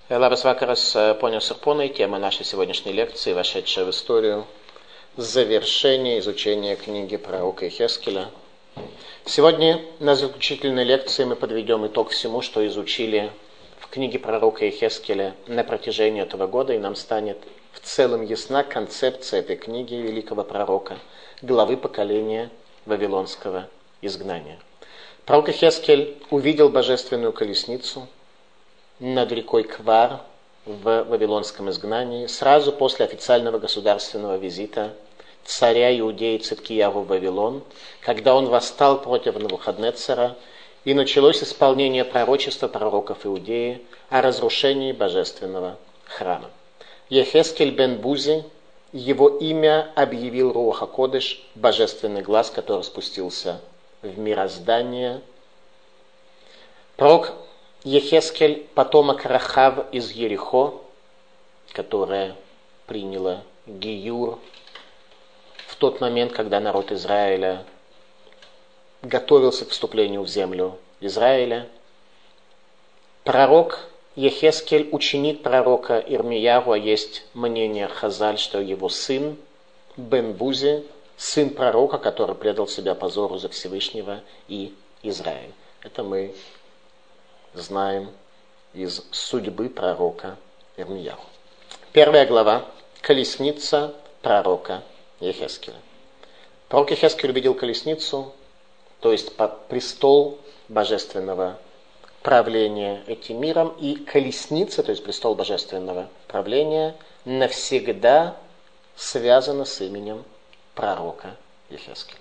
Лабас вакарас, понял Сарпоной, тема нашей сегодняшней лекции, вошедшая в историю, завершение изучения книги пророка Йехескеля. Сегодня на заключительной лекции мы подведем итог всему, что изучили в книге пророка Йехескеля на протяжении этого года, и нам станет в целом ясна концепция этой книги великого пророка, главы поколения вавилонского изгнания. Пророк Йехескель увидел божественную колесницу над рекой Квар в вавилонском изгнании сразу после официального государственного визита царя Иудеи Циткияву в Вавилон, когда он восстал против Навуходнецера, и началось исполнение пророчества пророков Иудеи о разрушении божественного храма. Йехескель бен Бузи, его имя объявил Руах ха-Кодеш, божественный глаз, который спустился в мироздание. Пророк Йехескель, потомок Рахав из Ерихо, которая приняла гиюр в тот момент, когда народ Израиля готовился к вступлению в землю Израиля. Пророк Йехескель, ученик пророка Ирмиягу, а есть мнение Хазаль, что его сын Бен Бузи, сын пророка, который предал себя позору за Всевышнего и Израиль. Это мы знаем из судьбы пророка Ирмиягу. Первая глава. Колесница пророка Йехескеля. Пророк Йехескель увидел колесницу, то есть престол божественного правления этим миром, и колесница, то есть престол божественного правления, навсегда связана с именем пророка Йехескеля.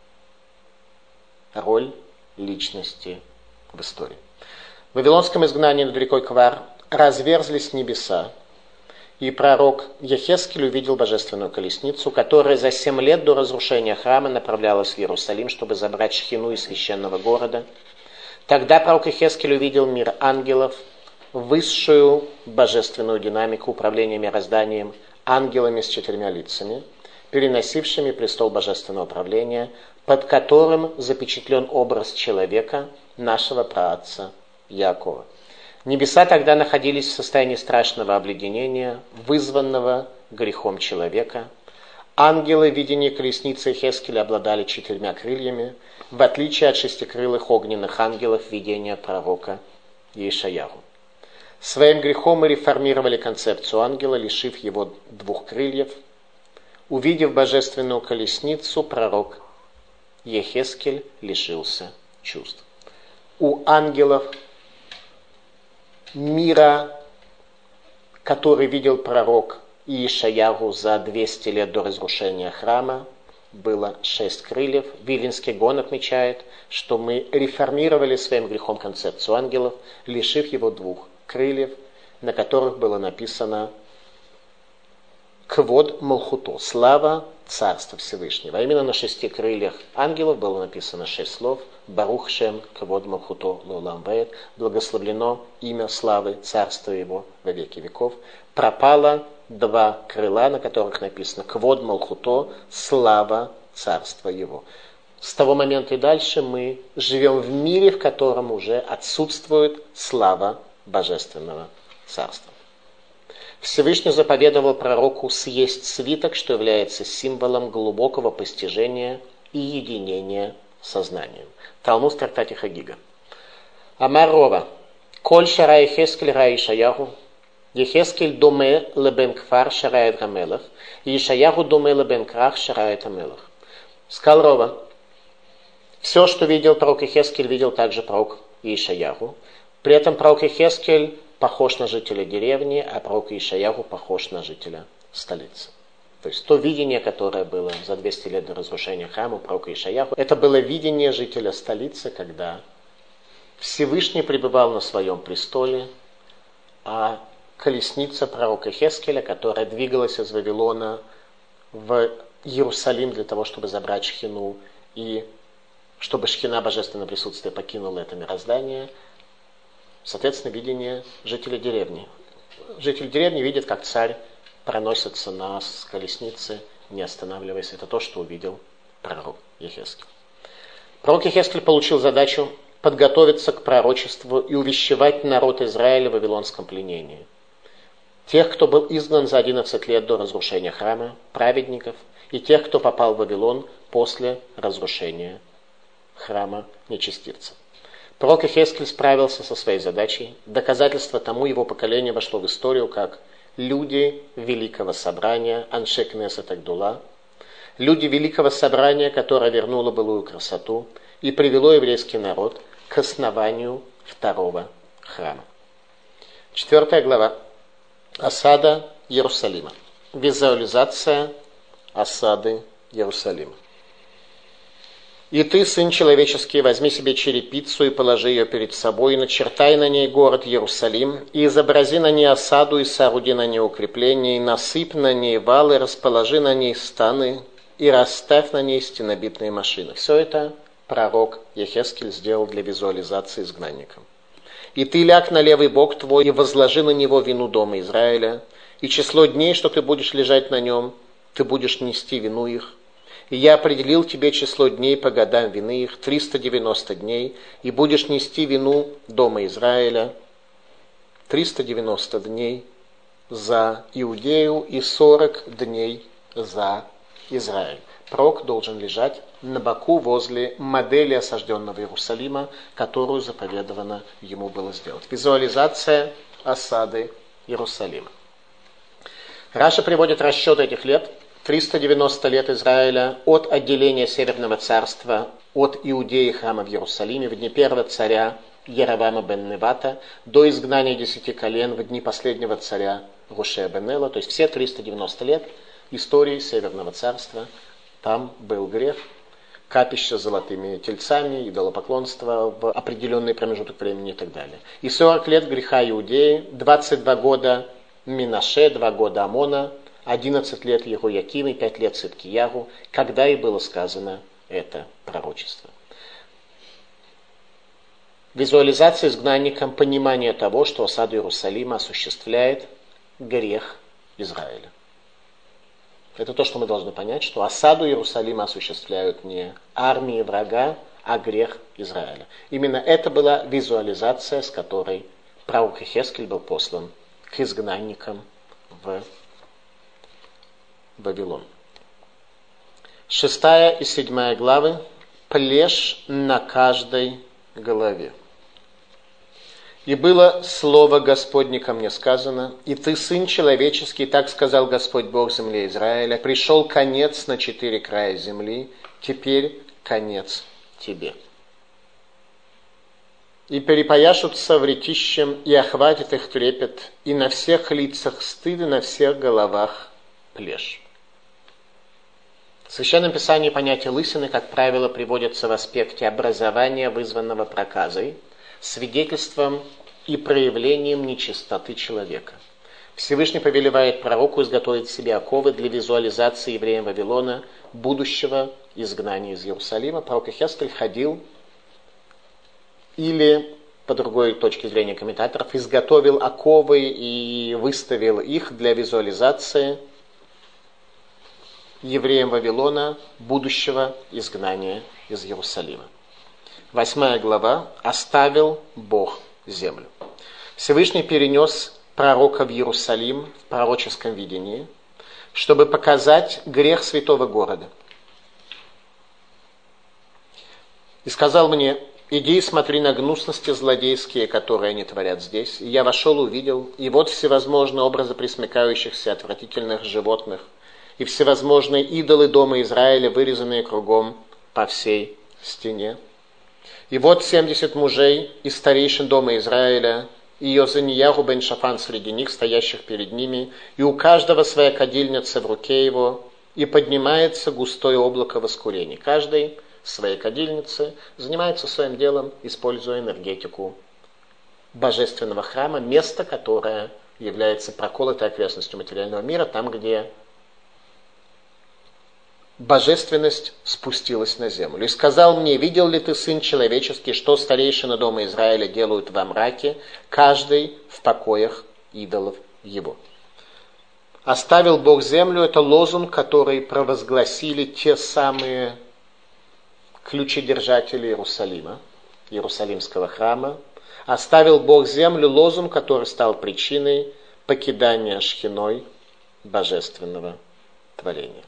Роль личности в истории. В вавилонском изгнании над рекой Квар разверзлись небеса, и пророк Йехескель увидел божественную колесницу, которая за 7 лет до разрушения храма направлялась в Иерусалим, чтобы забрать шхину из священного города. Тогда пророк Йехескель увидел мир ангелов, высшую божественную динамику управления мирозданием ангелами с 4 лицами, переносившими престол божественного правления, под которым запечатлен образ человека, нашего праотца Яакова. Небеса тогда находились в состоянии страшного обледенения, вызванного грехом человека. Ангелы в видении колесницы Йехескеля обладали 4 крыльями, в отличие от 6-крылых огненных ангелов видения пророка Йешаяху. Своим грехом мы реформировали концепцию ангела, лишив его 2 крыльев. Увидев божественную колесницу, пророк Йехескель лишился чувств. У ангелов мира, который видел пророк Йешаяху за 200 лет до разрушения храма, было 6 крыльев. Виленский Гон отмечает, что мы реформировали своим грехом концепцию ангелов, лишив его 2 крыльев, на которых было написано «Квод Малхуто» – «Слава Царства Всевышнего». А именно на 6 крыльях ангелов было написано 6 слов «Барух Шем Квод Малхуто Лолам Ваэд» – «Благословлено имя славы Царства Его во веки веков». Пропало 2 крыла, на которых написано «Квод Малхуто» – «Слава Царства Его». С того момента и дальше мы живем в мире, в котором уже отсутствует слава Божественного Царства. Всевышний заповедовал пророку съесть свиток, что является символом глубокого постижения и единения сознанием. Талмуд в трактате Хагига. Амар Рова. Коль шара Йехескель ра Йешаяху. Йехескель доме лебен кфар шарает гамелах. Йешаяху доме лебен крах шарает амелах. Сказал Рова. Все, что видел пророк Йехескель, видел также пророк Йешаяху. При этом пророк Йехескель похож на жителя деревни, а пророк Йешаяху похож на жителя столицы. То есть то видение, которое было за 200 лет до разрушения храма у пророка Йешаяху, это было видение жителя столицы, когда Всевышний пребывал на своем престоле, а колесница пророка Йехескеля, которая двигалась из Вавилона в Иерусалим для того, чтобы забрать шхину, и чтобы шхина божественного присутствия покинула это мироздание, соответственно, видение жителя деревни. Житель деревни видит, как царь проносится на колеснице, не останавливаясь. Это то, что увидел пророк Йехескель. Пророк Йехескель получил задачу подготовиться к пророчеству и увещевать народ Израиля в вавилонском пленении. Тех, кто был изгнан за 11 лет до разрушения храма, праведников, и тех, кто попал в Вавилон после разрушения храма нечестивцев. Пророк Ихескель справился со своей задачей. Доказательство тому его поколение вошло в историю как люди Великого Собрания, Анше Кнесет Агдула, люди Великого Собрания, которое вернуло былую красоту и привело еврейский народ к основанию второго храма. 4 глава. Осада Иерусалима. Визуализация осады Иерусалима. «И ты, сын человеческий, возьми себе черепицу и положи ее перед собой, и начертай на ней город Иерусалим, и изобрази на ней осаду, и сооруди на ней укрепление, и насыпь на ней валы, расположи на ней станы, и расставь на ней стенобитные машины». Все это пророк Йехескель сделал для визуализации изгнанникам. «И ты ляг на левый бок твой, и возложи на него вину дома Израиля, и число дней, что ты будешь лежать на нем, ты будешь нести вину их. И я определил тебе число дней по годам вины их, 390 дней, и будешь нести вину дома Израиля 390 дней за Иудею и 40 дней за Израиль». Пророк должен лежать на боку возле модели осажденного Иерусалима, которую заповедовано ему было сделать. Визуализация осады Иерусалима. Раша приводит расчет этих лет. 390 лет Израиля от отделения Северного царства от Иудеи храма в Иерусалиме в дни первого царя Яровама бен Невата до изгнания 10 колен в дни последнего царя Рушея бен Эла, то есть все 390 лет истории Северного царства. Там был грех, капище с золотыми тельцами, идолопоклонство в определенный промежуток времени и так далее. И 40 лет греха Иудеи, 22 года Минаше, 2 года Амона, 11 лет Ехоякима и 5 лет Циткиягу, когда и было сказано это пророчество. Визуализация изгнанникам понимание того, что осаду Иерусалима осуществляет грех Израиля. Это то, что мы должны понять, что осаду Иерусалима осуществляют не армии врага, а грех Израиля. Именно это была визуализация, с которой пророк Йехескель был послан к изгнанникам в Вавилон. 6 и 7 главы. Плешь на каждой голове. «И было слово Господне ко мне сказано, и ты, сын человеческий, так сказал Господь Бог земле Израиля, пришел конец на 4 края земли, теперь конец тебе. И перепояшутся вретищем, и охватит их трепет, и на всех лицах стыд, и на всех головах плешь». В Священном Писании понятие лысины, как правило, приводится в аспекте образования, вызванного проказой, свидетельством и проявлением нечистоты человека. Всевышний повелевает пророку изготовить себе оковы для визуализации евреям Вавилона будущего изгнания из Иерусалима. Пророк Йехескель ходил или, по другой точке зрения комментаторов, изготовил оковы и выставил их для визуализации евреям Вавилона будущего изгнания из Иерусалима. 8 глава. «Оставил Бог землю». Всевышний перенес пророка в Иерусалим в пророческом видении, чтобы показать грех святого города. «И сказал мне: иди и смотри на гнусности злодейские, которые они творят здесь. И я вошел и увидел, и вот всевозможные образы пресмыкающихся отвратительных животных, и всевозможные идолы дома Израиля, вырезанные кругом по всей стене. И вот 70 мужей из старейшин дома Израиля, и Йозанияху бен Шафан среди них, стоящих перед ними, и у каждого своя кадильница в руке его, и поднимается густое облако воскурений». Каждый в своей кадильнице занимается своим делом, используя энергетику божественного храма, место, которое является проколотой окрестностью материального мира, там, где божественность спустилась на землю. «И сказал мне: видел ли ты, сын человеческий, что старейшины дома Израиля делают во мраке, каждый в покоях идолов его?» Оставил Бог землю — это лозунг, который провозгласили те самые ключедержатели Иерусалима, Иерусалимского храма, оставил Бог землю, лозунг, который стал причиной покидания Шхиной божественного творения.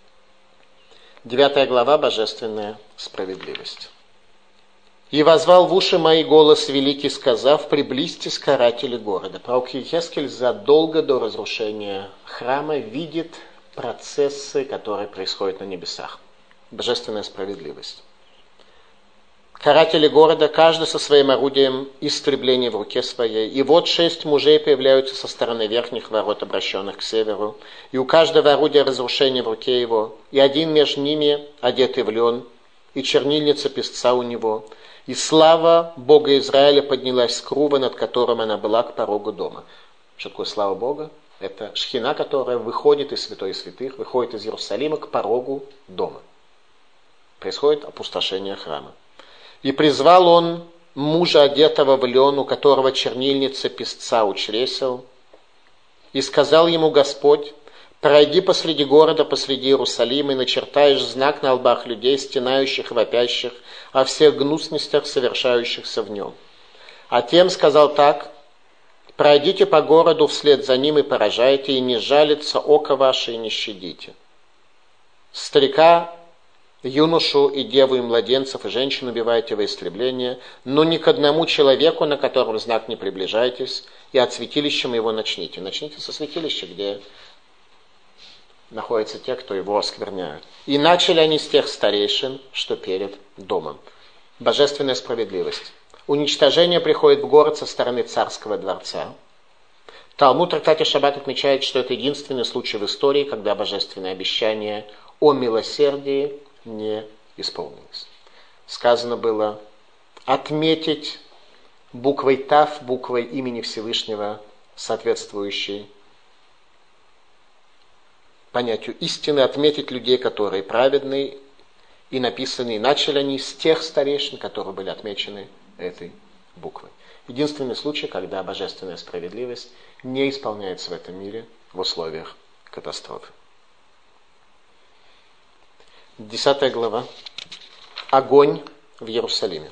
9 глава, божественная справедливость. «И возвал в уши мои голос великий, сказав, приблизьтесь, каратели города». Пророк Иехескель задолго до разрушения храма видит процессы, которые происходят на небесах. Божественная справедливость. Каратели города, каждый со своим орудием истребления в руке своей. И вот 6 мужей появляются со стороны верхних ворот, обращенных к северу. И у каждого орудия разрушения в руке его. И один между ними, одетый в лен, и чернильница песца у него. И слава Бога Израиля поднялась с крува, над которым она была, к порогу дома. Что такое слава Бога? Это шхина, которая выходит из святой святых, выходит из Иерусалима к порогу дома. Происходит опустошение храма. И призвал он мужа, одетого в лен, у которого чернильница песца у чресел, и сказал ему Господь: пройди посреди города, посреди Иерусалима, и начертаешь знак на лбах людей, стенающих и вопящих, о всех гнусностях, совершающихся в нем. А тем сказал так: пройдите по городу вслед за ним и поражайте, и не жалится око ваше, и не щадите. Старика, юношу и деву, и младенцев, и женщин убивайте во истребление, но ни к одному человеку, на котором знак, не приближайтесь, и от святилища его начните. Начните со святилища, где находятся те, кто его оскверняют. И начали они с тех старейшин, что перед домом. Божественная справедливость. Уничтожение приходит в город со стороны царского дворца. Талмуд в трактате Шаббат отмечает, что это единственный случай в истории, когда божественное обещание о милосердии не исполнилось. Сказано было отметить буквой Тав, буквой имени Всевышнего, соответствующей понятию истины, отметить людей, которые праведны, и написаны, и начали они с тех старейшин, которые были отмечены этой буквой. Единственный случай, когда божественная справедливость не исполняется в этом мире в условиях катастрофы. 10 глава. Огонь в Иерусалиме.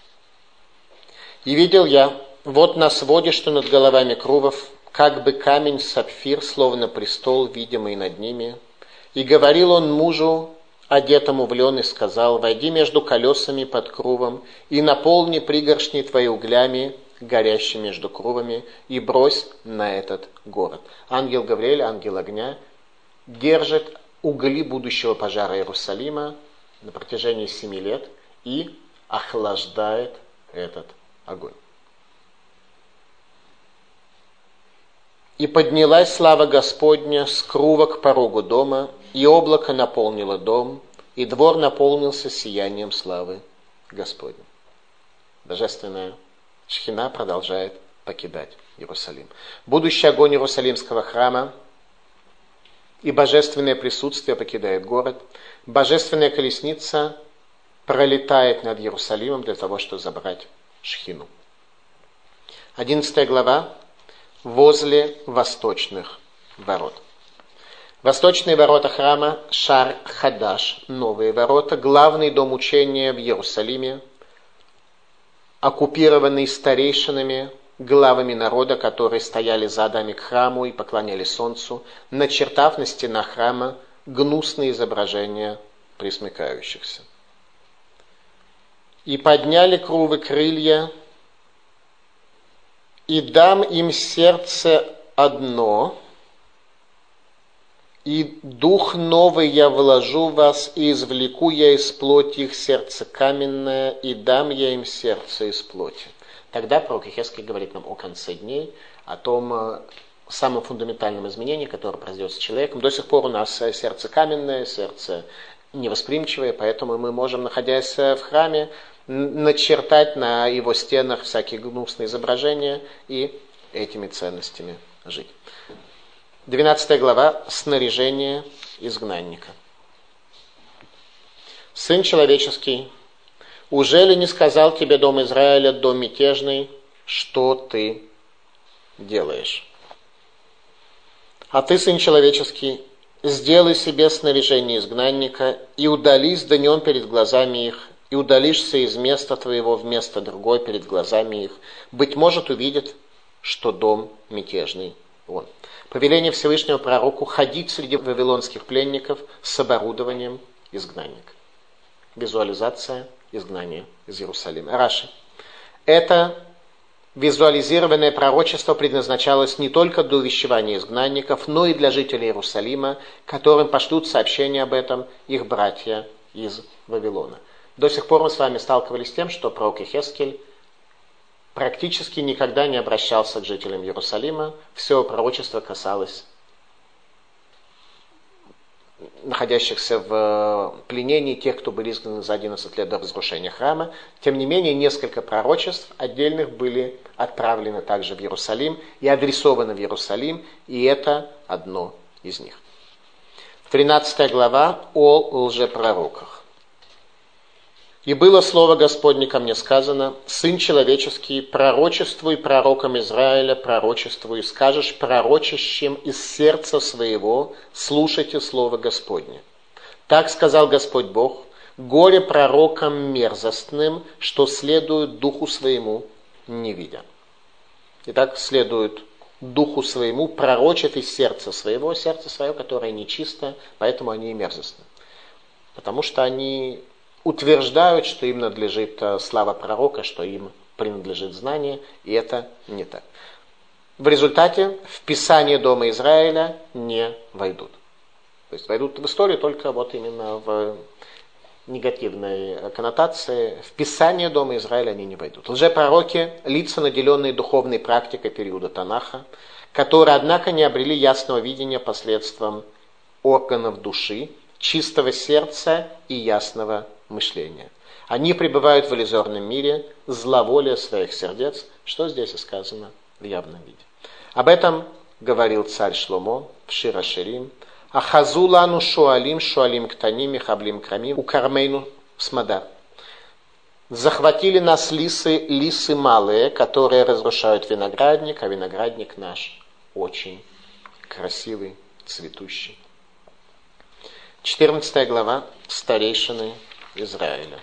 «И видел я, вот на своде, что над головами крувов, как бы камень сапфир, словно престол, видимый над ними. И говорил он мужу, одетому в лен, и сказал: войди между колесами под крувом, и наполни пригоршни твои углями, горящими между крувами, и брось на этот город». Ангел Гавриэль, ангел огня, держит угли будущего пожара Иерусалима на протяжении 7 лет и охлаждает этот огонь. «И поднялась слава Господня с крува к порогу дома, и облако наполнило дом, и двор наполнился сиянием славы Господней». Божественная шхина продолжает покидать Иерусалим. Будущий огонь Иерусалимского храма и божественное присутствие покидает город. Божественная колесница пролетает над Иерусалимом для того, чтобы забрать шхину. 11 глава. Возле восточных ворот. Восточные ворота храма Шар-Хадаш, новые ворота, главный дом учения в Иерусалиме, оккупированный старейшинами, главами народа, которые стояли задами к храму и поклонялись солнцу, начертав на стенах храма гнусные изображения пресмыкающихся. «И подняли крувы крылья, и дам им сердце одно, и дух новый я вложу в вас, и извлеку я из плоти их сердце каменное, и дам я им сердце из плоти». Тогда пророк Иехескель говорит нам о конце дней, о том самом фундаментальном изменении, которое произойдет с человеком. До сих пор у нас сердце каменное, сердце невосприимчивое, поэтому мы можем, находясь в храме, начертать на его стенах всякие гнусные изображения и этими ценностями жить. 12 глава. Снаряжение изгнанника. «Сын человеческий, уже ли не сказал тебе дом Израиля, дом мятежный, что ты делаешь? А ты, сын человеческий, сделай себе снаряжение изгнанника и удались днем перед глазами их, и удалишься из места твоего в место другое перед глазами их, быть может, увидят, что дом мятежный он. Повеление Всевышнего пророку ходить среди вавилонских пленников с оборудованием изгнанника. Визуализация изгнания из Иерусалима. Раши. Это визуализированное пророчество предназначалось не только для увещевания изгнанников, но и для жителей Иерусалима, которым пошлют сообщение об этом их братья из Вавилона. До сих пор мы с вами сталкивались с тем, что пророк Йехескель практически никогда не обращался к жителям Иерусалима. Все пророчество касалось находящихся в пленении, тех, кто были изгнаны за 11 лет до разрушения храма. Тем не менее, несколько пророчеств отдельных были отправлены также в Иерусалим и адресованы в Иерусалим, и это одно из них. 13 глава о лжепророках. «И было слово Господне ко мне сказано: Сын человеческий, пророчествуй пророкам Израиля, пророчествуй, скажешь пророчащим из сердца своего, слушайте слово Господне. Так сказал Господь Бог: горе пророкам мерзостным, что следуют духу своему, не видя». Итак, следует духу своему, пророчат из сердца своего, сердце свое, которое нечисто, поэтому они и мерзостны. Потому что они утверждают, что им надлежит слава пророка, что им принадлежит знание, и это не так. В результате в Писание Дома Израиля не войдут. То есть войдут в историю только вот именно в негативной коннотации. В Писание Дома Израиля они не войдут. Лжепророки – лица, наделенные духовной практикой периода Танаха, которые, однако, не обрели ясного видения посредством органов души, чистого сердца и ясного мышления. Они пребывают в иллюзорном мире, зловолия своих сердец, что здесь и сказано в явном виде. Об этом говорил царь Шломо в Шир ха-Ширим: «Ахазу лану шуалим, шуалим ктаним, мехаблим крамим, укармейну смадар». Захватили нас лисы, лисы малые, которые разрушают виноградник, а виноградник наш очень красивый, цветущий. 14 глава. Старейшины Израиля.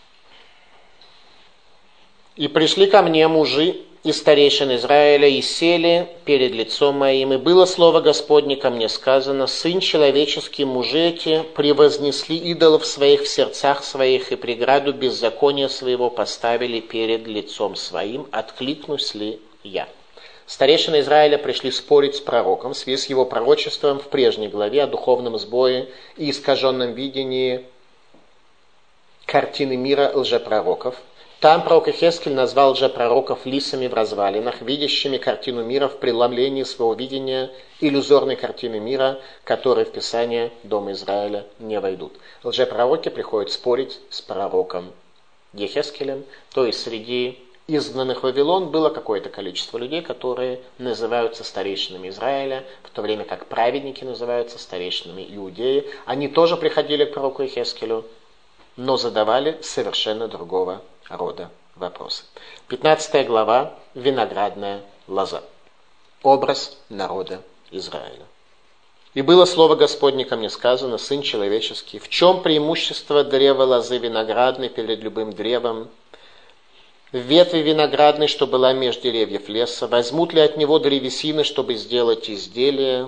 «И пришли ко мне мужи и старейшин Израиля, и сели перед лицом моим, и было слово Господне ко мне сказано: Сын человеческий, мужи эти превознесли идолов своих в сердцах своих, и преграду беззакония своего поставили перед лицом своим, откликнусь ли я?» Старейшины Израиля пришли спорить с пророком в связи с его пророчеством в прежней главе о духовном сбое и искаженном видении картины мира лжепророков. Там пророк Йехескель назвал лжепророков лисами в развалинах, видящими картину мира в преломлении своего видения иллюзорной картины мира, которые в Писание Дома Израиля не войдут. Лжепророки приходят спорить с пророком Йехескелем, то есть среди изгнанных в Вавилон было какое-то количество людей, которые называются старейшинами Израиля, в то время как праведники называются старейшинами Иудеи. Они тоже приходили к пророку Йехескелю, но задавали совершенно другого рода вопросы. 15 глава. Виноградная лоза. Образ народа Израиля. «И было слово Господне ко мне сказано: Сын человеческий, в чем преимущество древа лозы виноградной перед любым древом? Ветви виноградной, что была меж деревьев леса, возьмут ли от него древесины, чтобы сделать изделие?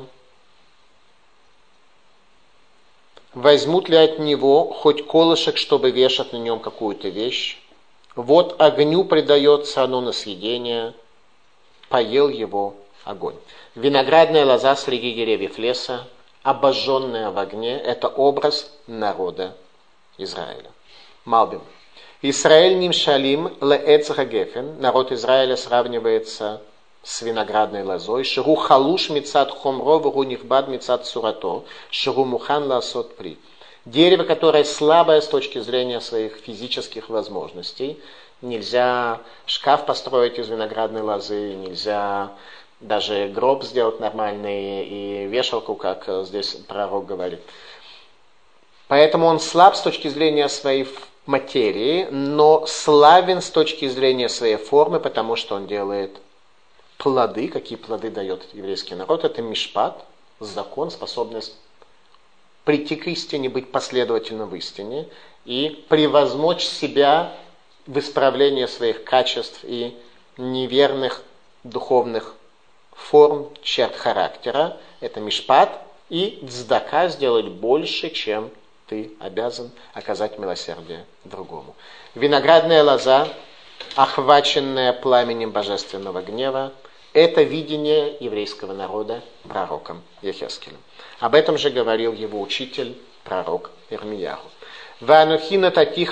Возьмут ли от него хоть колышек, чтобы вешать на нем какую-то вещь? Вот огню предается оно на съедение, поел его огонь». Виноградная лоза среди деревьев леса, обожженная в огне, это образ народа Израиля. Малбим. Исраэль нимшалим леэц гагефен, народ Израиля сравнивается с виноградной лозой, ширу халуш мицат хомро, вру нихбад мицат сурато, ширу мухан ласот при. Дерево, которое слабое с точки зрения своих физических возможностей. Нельзя шкаф построить из виноградной лозы, нельзя даже гроб сделать нормальный и вешалку, как здесь пророк говорит. Поэтому он слаб с точки зрения своей материи, но славен с точки зрения своей формы, потому что он делает плоды. Какие плоды дает еврейский народ? Это мишпат, закон, способность прийти к истине, быть последовательным в истине и превозмочь себя в исправлении своих качеств и неверных духовных форм, черт характера. Это мишпат. И цдака сделать больше, чем ты обязан оказать милосердие другому. Виноградная лоза, охваченная пламенем божественного гнева, это видение еврейского народа пророком Ехескелем. Об этом же говорил его учитель, пророк Ирмияху. Я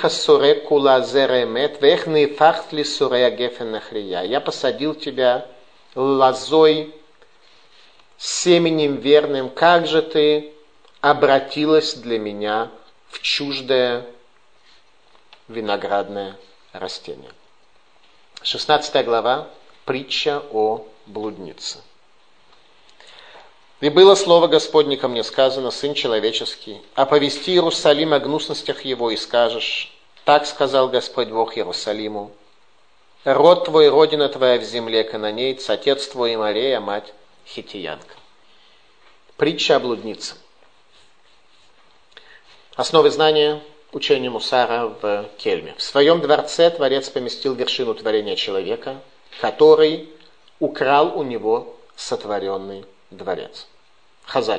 посадил тебя лозой, семенем верным, как же ты обратилась для меня в чуждое виноградное растение. 16 глава, притча о блуднице. «И было слово Господне ко мне сказано, Сын человеческий, оповести Иерусалим о гнусностях его, и скажешь, так сказал Господь Бог Иерусалиму, род твой, родина твоя в земле кананейц, отец твой Мария, мать хитиянка». Притча о блуднице. Основы знания учения Мусара в Кельме. В своем дворце Творец поместил вершину творения человека, который украл у него сотворенный дворец. Хазаль.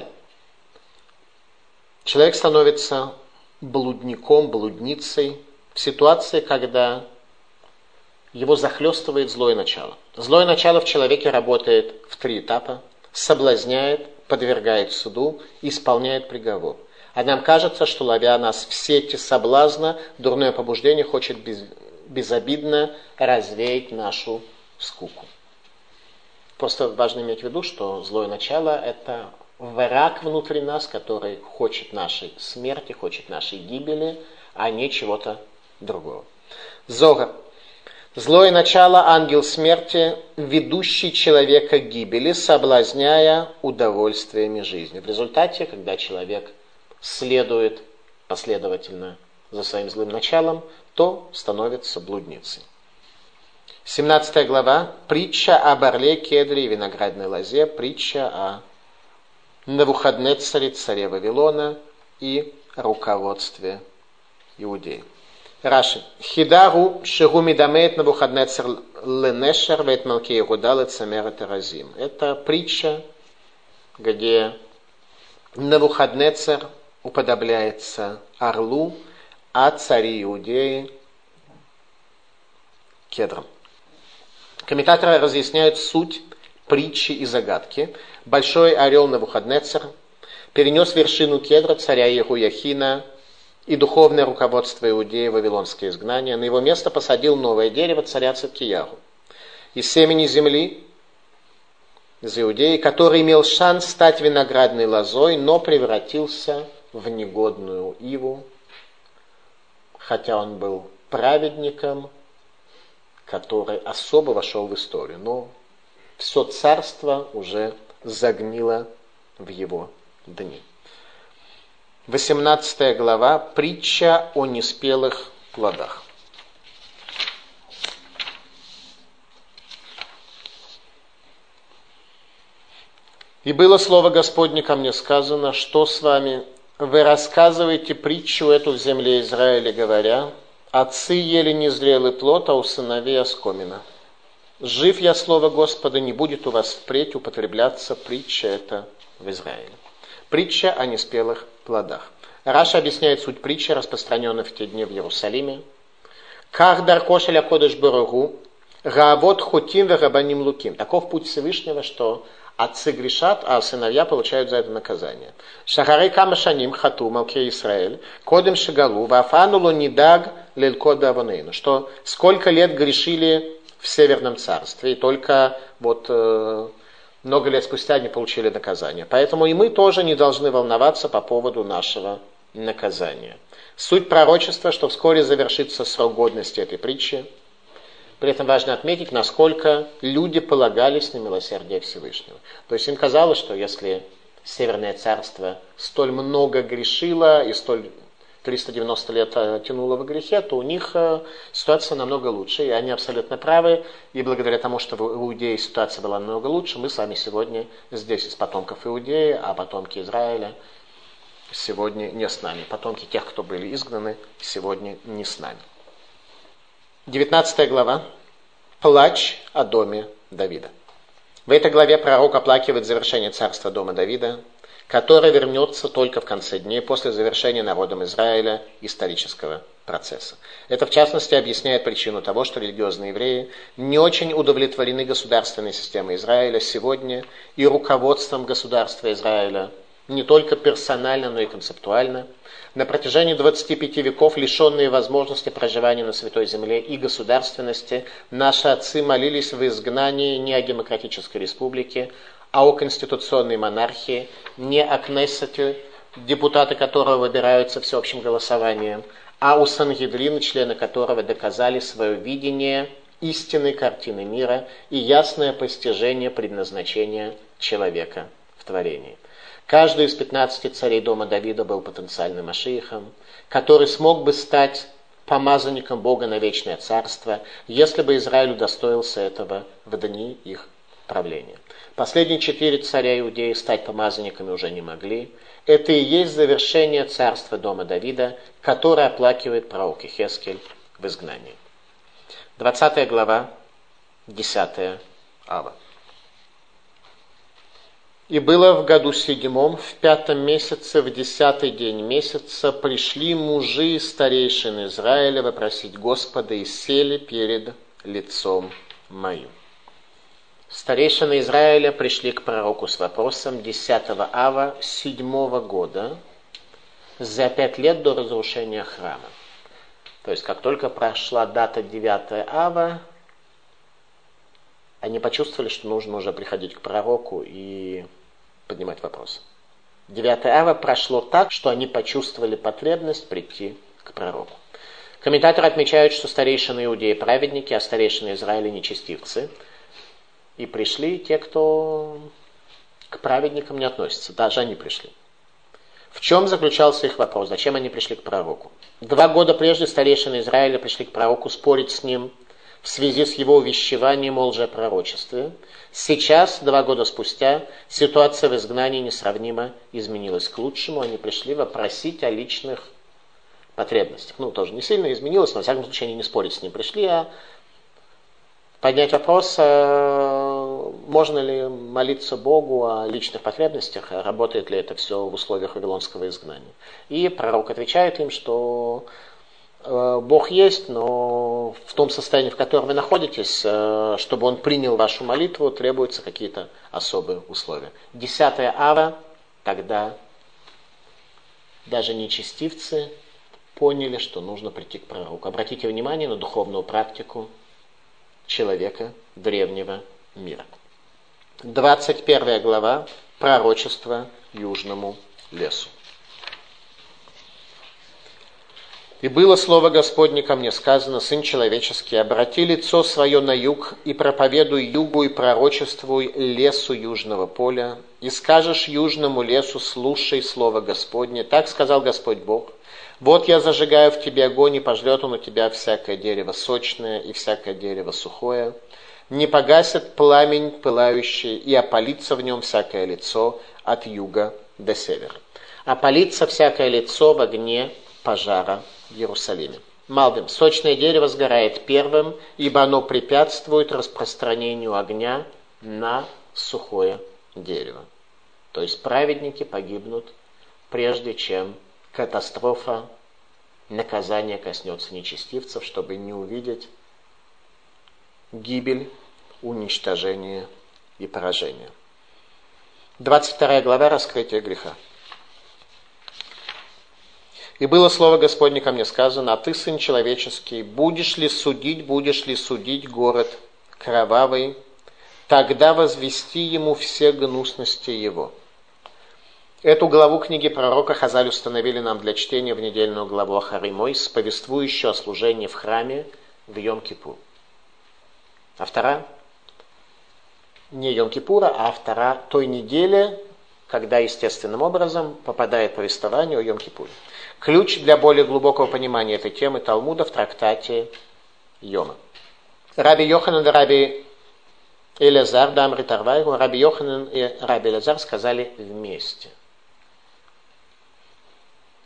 Человек становится блудником, блудницей в ситуации, когда его захлестывает злое начало. Злое начало в человеке работает в 3 этапа. Соблазняет, подвергает суду, исполняет приговор. А нам кажется, что, ловя нас в сети соблазна, дурное побуждение хочет безобидно развеять нашу скуку. Просто важно иметь в виду, что злое начало – это враг внутри нас, который хочет нашей смерти, хочет нашей гибели, а не чего-то другого. Зогар. Злое начало – ангел смерти, ведущий человека к гибели, соблазняя удовольствиями жизни. В результате, когда человек следует последовательно за своим злым началом, то становится блудницей. 17 глава. Притча об орле, кедре и виноградной лозе. Притча о Навуходнецаре, царе Вавилона и руководстве Иудеи. Раши. Хидару шигу мидамеет Навуходнецар ленешер вейт малкей гудал и цамер теразим. Это притча, где Навуходнецар уподобляется орлу, а цари Иудеи кедрам. Комментаторы разъясняют суть притчи и загадки. Большой орел Навуходнецар перенес вершину кедра царя Ехуяхина и духовное руководство Иудеи в вавилонское изгнание. На его место посадил новое дерево царя Циткиягу. Из семени земли, из Иудеи, который имел шанс стать виноградной лозой, но превратился в негодную иву, хотя он был праведником, который особо вошел в историю. Но все царство уже загнило в его дни. 18 глава. Притча о неспелых плодах. «И было слово Господне ко мне сказано, что с вами? Вы рассказываете притчу эту в земле Израиля, говоря, отцы ели незрелый плод, а у сыновей оскомина. Жив я, слово Господа, не будет у вас впредь употребляться притча эта в Израиле». Притча о неспелых плодах. Раша объясняет суть притчи, распространенной в те дни в Иерусалиме. «Ках даркошеля кодыш барагу, гаавот хутим вегабаним луким». Таков путь Всевышнего, что отцы грешат, а сыновья получают за это наказание. «Шахарей камашаним хату малке Исраэль, кодем шигалу, вафануло нидаг лелькода авонейну». Что сколько лет грешили в Северном Царстве, и только много лет спустя они получили наказание. Поэтому и мы тоже не должны волноваться по поводу нашего наказания. Суть пророчества, что вскоре завершится срок годности этой притчи. При этом важно отметить, насколько люди полагались на милосердие Всевышнего. То есть им казалось, что если Северное Царство столь много грешило и столь 390 лет тянуло в грехе, то у них ситуация намного лучше, и они абсолютно правы. И благодаря тому, что в Иудее ситуация была намного лучше, мы с вами сегодня здесь из потомков Иудеи, а потомки Израиля сегодня не с нами. Потомки тех, кто были изгнаны, сегодня не с нами. 19 глава. Плач о доме Давида. В этой главе пророк оплакивает завершение царства дома Давида, которое вернется только в конце дней после завершения народом Израиля исторического процесса. Это, в частности, объясняет причину того, что религиозные евреи не очень удовлетворены государственной системой Израиля сегодня и руководством государства Израиля, не только персонально, но и концептуально. На протяжении 25 веков, лишенные возможности проживания на Святой Земле и государственности, наши отцы молились в изгнании не о демократической республике, а о конституционной монархии, не о Кнессете, депутаты которого выбираются всеобщим голосованием, а у Сангедрина, члены которого доказали свое видение истинной картины мира и ясное постижение предназначения человека в творении. Каждый из 15 царей дома Давида был потенциальным машиихом, который смог бы стать помазанником Бога на вечное царство, если бы Израиль удостоился этого в дни их правления. Последние 4 царя Иудеи стать помазанниками уже не могли. Это и есть завершение царства дома Давида, которое оплакивает пророк Ихескель в изгнании. 20 глава, 10 ава. «И было в году 7, в 5 месяце, в 10-й день месяца, пришли мужи старейшин Израиля вопросить Господа и сели перед лицом моим». Старейшины Израиля пришли к пророку с вопросом 10 ава 7 года, за 5 лет до разрушения храма. То есть, как только прошла дата 9 ава, они почувствовали, что нужно уже приходить к пророку и поднимать вопросы. 9 ава прошло так, что они почувствовали потребность прийти к пророку. Комментаторы отмечают, что старейшины иудеи праведники, а старейшины Израиля нечестивцы. И пришли те, кто к праведникам не относится. Даже они пришли. В чем заключался их вопрос? Зачем они пришли к пророку? 2 года прежде старейшины Израиля пришли к пророку спорить с ним в связи с его увещеванием о лжепророчестве. Сейчас, 2 года спустя, ситуация в изгнании несравнимо изменилась к лучшему. Они пришли вопросить о личных потребностях. Тоже не сильно изменилось, но, во всяком случае, они не спорить с ним пришли, а поднять вопрос, можно ли молиться Богу о личных потребностях, работает ли это все в условиях вавилонского изгнания. И пророк отвечает им, что Бог есть, но в том состоянии, в котором вы находитесь, чтобы Он принял вашу молитву, требуются какие-то особые условия. 10 ава, тогда даже нечестивцы поняли, что нужно прийти к пророку. Обратите внимание на духовную практику человека древнего мира. 21 глава. Пророчество южному лесу. «И было слово Господне ко мне сказано, Сын человеческий, обрати лицо свое на юг, и проповедуй югу, и пророчествуй лесу южного поля, и скажешь южному лесу, слушай слово Господне. Так сказал Господь Бог. Вот я зажигаю в тебе огонь, и пожрет он у тебя всякое дерево сочное и всякое дерево сухое. Не погасит пламень пылающий, и опалится в нем всякое лицо от юга до севера. Опалится всякое лицо в огне пожара в Иерусалиме. Малбим. Сочное дерево сгорает первым, ибо оно препятствует распространению огня на сухое дерево. То есть праведники погибнут, прежде чем катастрофа, наказание коснется нечестивцев, чтобы не увидеть гибель, уничтожение и поражение. 22 глава. Раскрытие греха. «И было слово Господне ко мне сказано, а ты, сын человеческий, будешь ли судить город кровавый, тогда возвести ему все гнусности его». Эту главу книги пророка Хазаль установили нам для чтения в недельную главу Ахарей Мойс, повествующую о служении в храме в Йом-Кипур. Автора не Йом-Кипура, а автора той недели, когда естественным образом попадает повествование о Йом-Кипуре. Ключ для более глубокого понимания этой темы Талмуда в трактате Йома. Раби Йоханан и Раби Элязар, Дамрит Арвайгу, Раби Йоханан и Раби Элязар сказали вместе.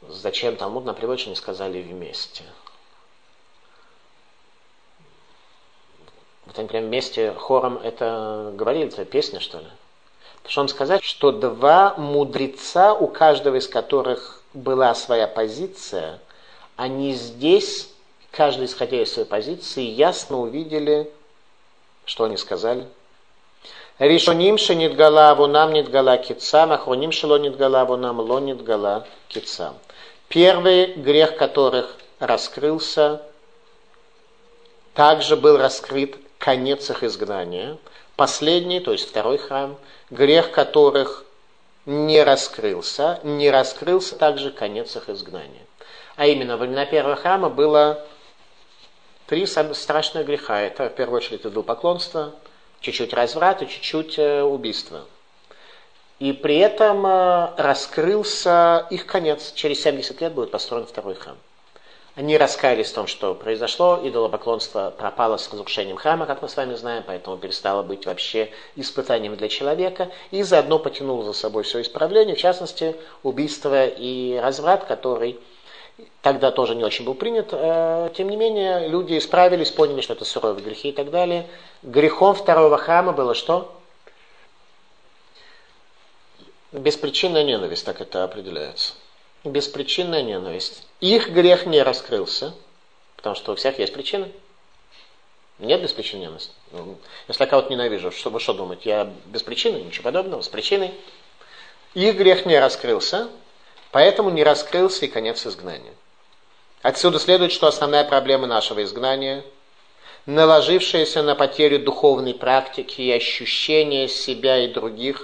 Зачем Талмуд нам приводит, что не сказали вместе? Вот они прям вместе хором это говорили, это песня, что ли? Потому что он сказал, что два мудреца, у каждого из которых была своя позиция, они здесь, каждый исходя из своей позиции, ясно увидели, что они сказали. Ришоним шенитгала авунам нитгала кицам, ахроним шело нитгала авунам ло нитгала кицам. Первый грех которых раскрылся, также был раскрыт конец их изгнания. Последний, то есть второй храм, грех которых не раскрылся также конец их изгнания. А именно, во времена первого храма было 3 страшных греха. Это, в первую очередь, идолопоклонство, чуть-чуть разврат и чуть-чуть убийство. И при этом раскрылся их конец. Через 70 лет будет построен второй храм. Они раскаялись в том, что произошло, идолопоклонство пропало с разрушением храма, как мы с вами знаем, поэтому перестало быть вообще испытанием для человека, и заодно потянуло за собой все исправление, в частности, убийство и разврат, который тогда тоже не очень был принят. Тем не менее, люди исправились, поняли, что это суровые грехи и так далее. Грехом второго храма было что? Беспричинная ненависть, так это определяется. Беспричинная ненависть. Их грех не раскрылся, потому что у всех есть причины. Нет беспричинной ненависти. Если я кого-то ненавижу, вы что думаете? Я без причины? Ничего подобного, с причиной. Их грех не раскрылся, поэтому не раскрылся и конец изгнания. Отсюда следует, что основная проблема нашего изгнания, наложившаяся на потерю духовной практики и ощущения себя и других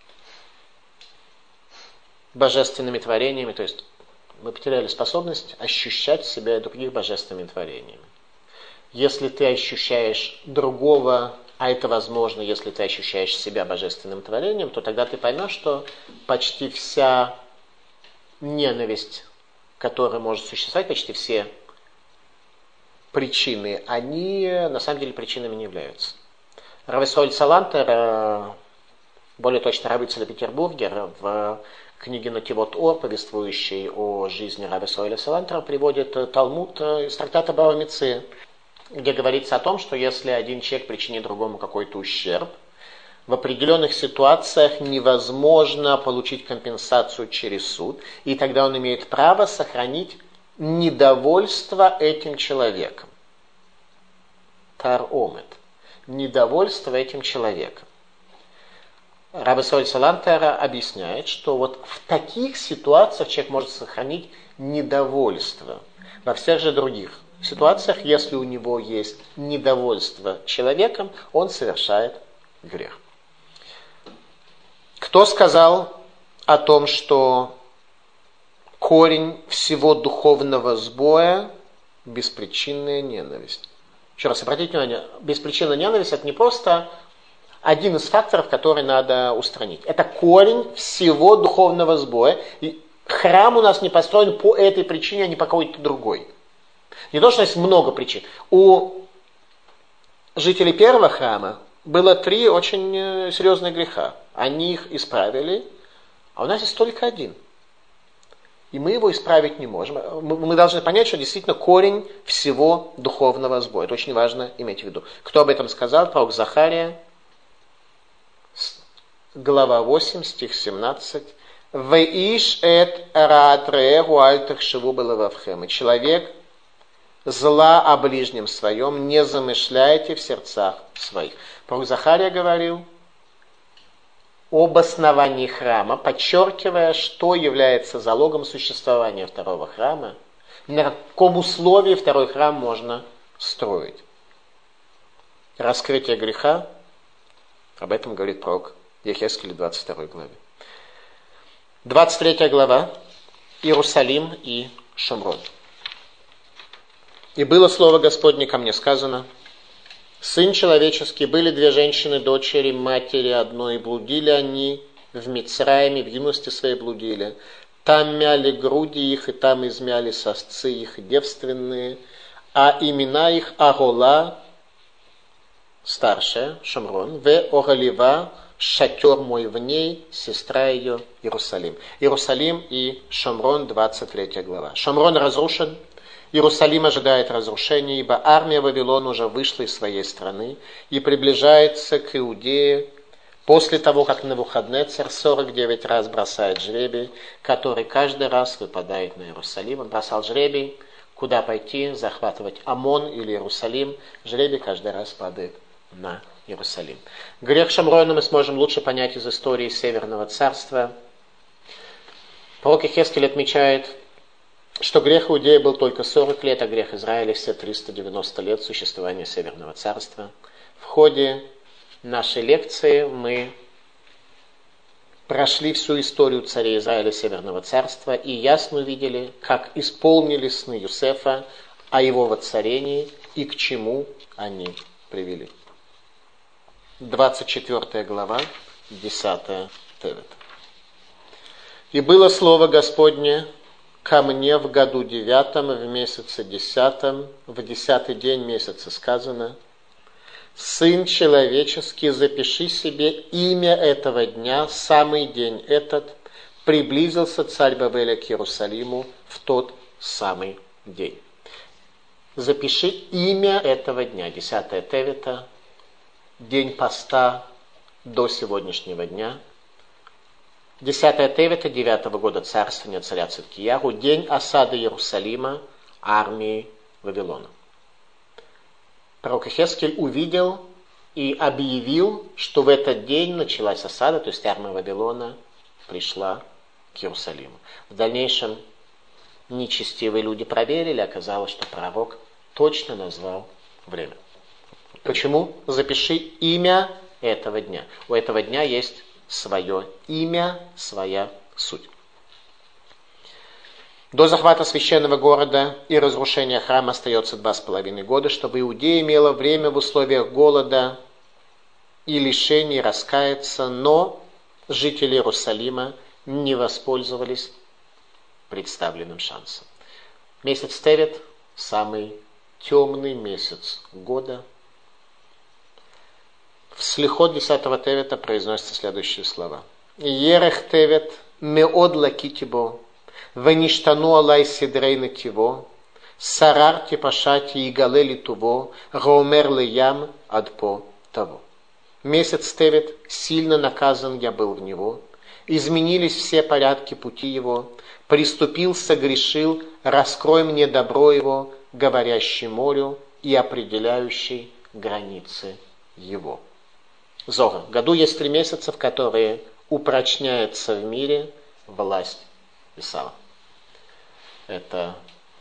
божественными творениями, то есть мы потеряли способность ощущать себя и других божественными творениями. Если ты ощущаешь другого, а это возможно, если ты ощущаешь себя божественным творением, то тогда ты поймешь, что почти вся ненависть, которая может существовать, почти все причины, они на самом деле причинами не являются. Рав Исроэль Салантер, более точно Рав Ицхак Петербургер, в книге «Нативот Ор», повествующей о жизни Рава Исроэля Салантера, приводит Талмуд из трактата Бава Меция, где говорится о том, что если один человек причинит другому какой-то ущерб, в определенных ситуациях невозможно получить компенсацию через суд, и тогда он имеет право сохранить недовольство этим человеком. Тар-омет. Недовольство этим человеком. Рав Исроэль Салантер объясняет, что вот в таких ситуациях человек может сохранить недовольство. Во всех же других ситуациях, если у него есть недовольство человеком, он совершает грех. Кто сказал о том, что корень всего духовного сбоя – беспричинная ненависть? Еще раз, обратите внимание, беспричинная ненависть – это не просто один из факторов, который надо устранить. Это корень всего духовного сбоя. И храм у нас не построен по этой причине, а не по какой-то другой. Не то, что есть много причин. У жителей первого храма было 3 очень серьезных греха. Они их исправили, а у нас есть только один. И мы его исправить не можем. Мы должны понять, что действительно корень всего духовного сбоя. Это очень важно иметь в виду. Кто об этом сказал? Пророк Захария, глава 8, стих 17. «Веиш эт раат реэгу аль тахшеву белававхем». И человек зла о ближнем своем не замышляйте в сердцах своих. Пророк Захария говорил об основании храма, подчеркивая, что является залогом существования второго храма, на каком условии второй храм можно строить. Раскрытие греха, об этом говорит пророк Ехескель в 22 главе. 23 глава. Иерусалим и Шомрон. «И было слово Господне ко мне сказано: Сын человеческий, были 2 женщины, дочери, матери одной, и блудили они в Мицраиме, в юности своей блудили. Там мяли груди их, и там измяли сосцы их девственные, а имена их Агола, старшая, Шомрон, в Огалива, шатер мой в ней, сестра ее Иерусалим. Иерусалим и Шомрон, 23 глава. Шомрон разрушен, Иерусалим ожидает разрушения, ибо армия Вавилона уже вышла из своей страны и приближается к Иудее после того, как Навуходнецар 49 раз бросает жребий, который каждый раз выпадает на Иерусалим. Он бросал жребий, куда пойти, захватывать Амон или Иерусалим. Жребий каждый раз падает на Иерусалим. Грех Шомрона мы сможем лучше понять из истории Северного царства. Пророк Ихескель отмечает, что грех Иудеи был только 40 лет, а грех Израиля все 390 лет существования Северного царства. В ходе нашей лекции мы прошли всю историю царей Израиля Северного царства и ясно увидели, как исполнились сны Юсефа о его воцарении и к чему они привели. 24 глава, 10 Тевет. «И было слово Господне ко мне в году 9, в месяце 10, в 10-й день месяца сказано: Сын человеческий, запиши себе имя этого дня, самый день этот, приблизился царь Бавеля к Иерусалиму в тот самый день». Запиши имя этого дня, 10 Тевета, день поста до сегодняшнего дня. 10 Тевета 9-го года царствования царя Циткиягу, день осады Иерусалима армии Вавилона. Пророк Ихескель увидел и объявил, что в этот день началась осада, то есть армия Вавилона пришла к Иерусалиму. В дальнейшем нечестивые люди проверили, оказалось, что пророк точно назвал время. Почему? Запиши имя этого дня. У этого дня есть свое имя, своя суть. До захвата священного города и разрушения храма остается 2,5 года, чтобы Иудея имела время в условиях голода и лишений раскаяться, но жители Иерусалима не воспользовались представленным шансом. Месяц Тевет – самый темный месяц года. В слихот 10-го Тевета произносятся следующие слова. «Ерех Тевет меод лакитибо, веништану алай сидрей нативо, сарарти пашати и галели туво, гаумер леям адпо того». Месяц Тевет, сильно наказан я был в него, изменились все порядки пути его, приступил, согрешил, раскрой мне добро его, говорящий морю и определяющий границы его. Зора. В году есть 3 месяца, в которые упрочняется в мире власть Исава. Это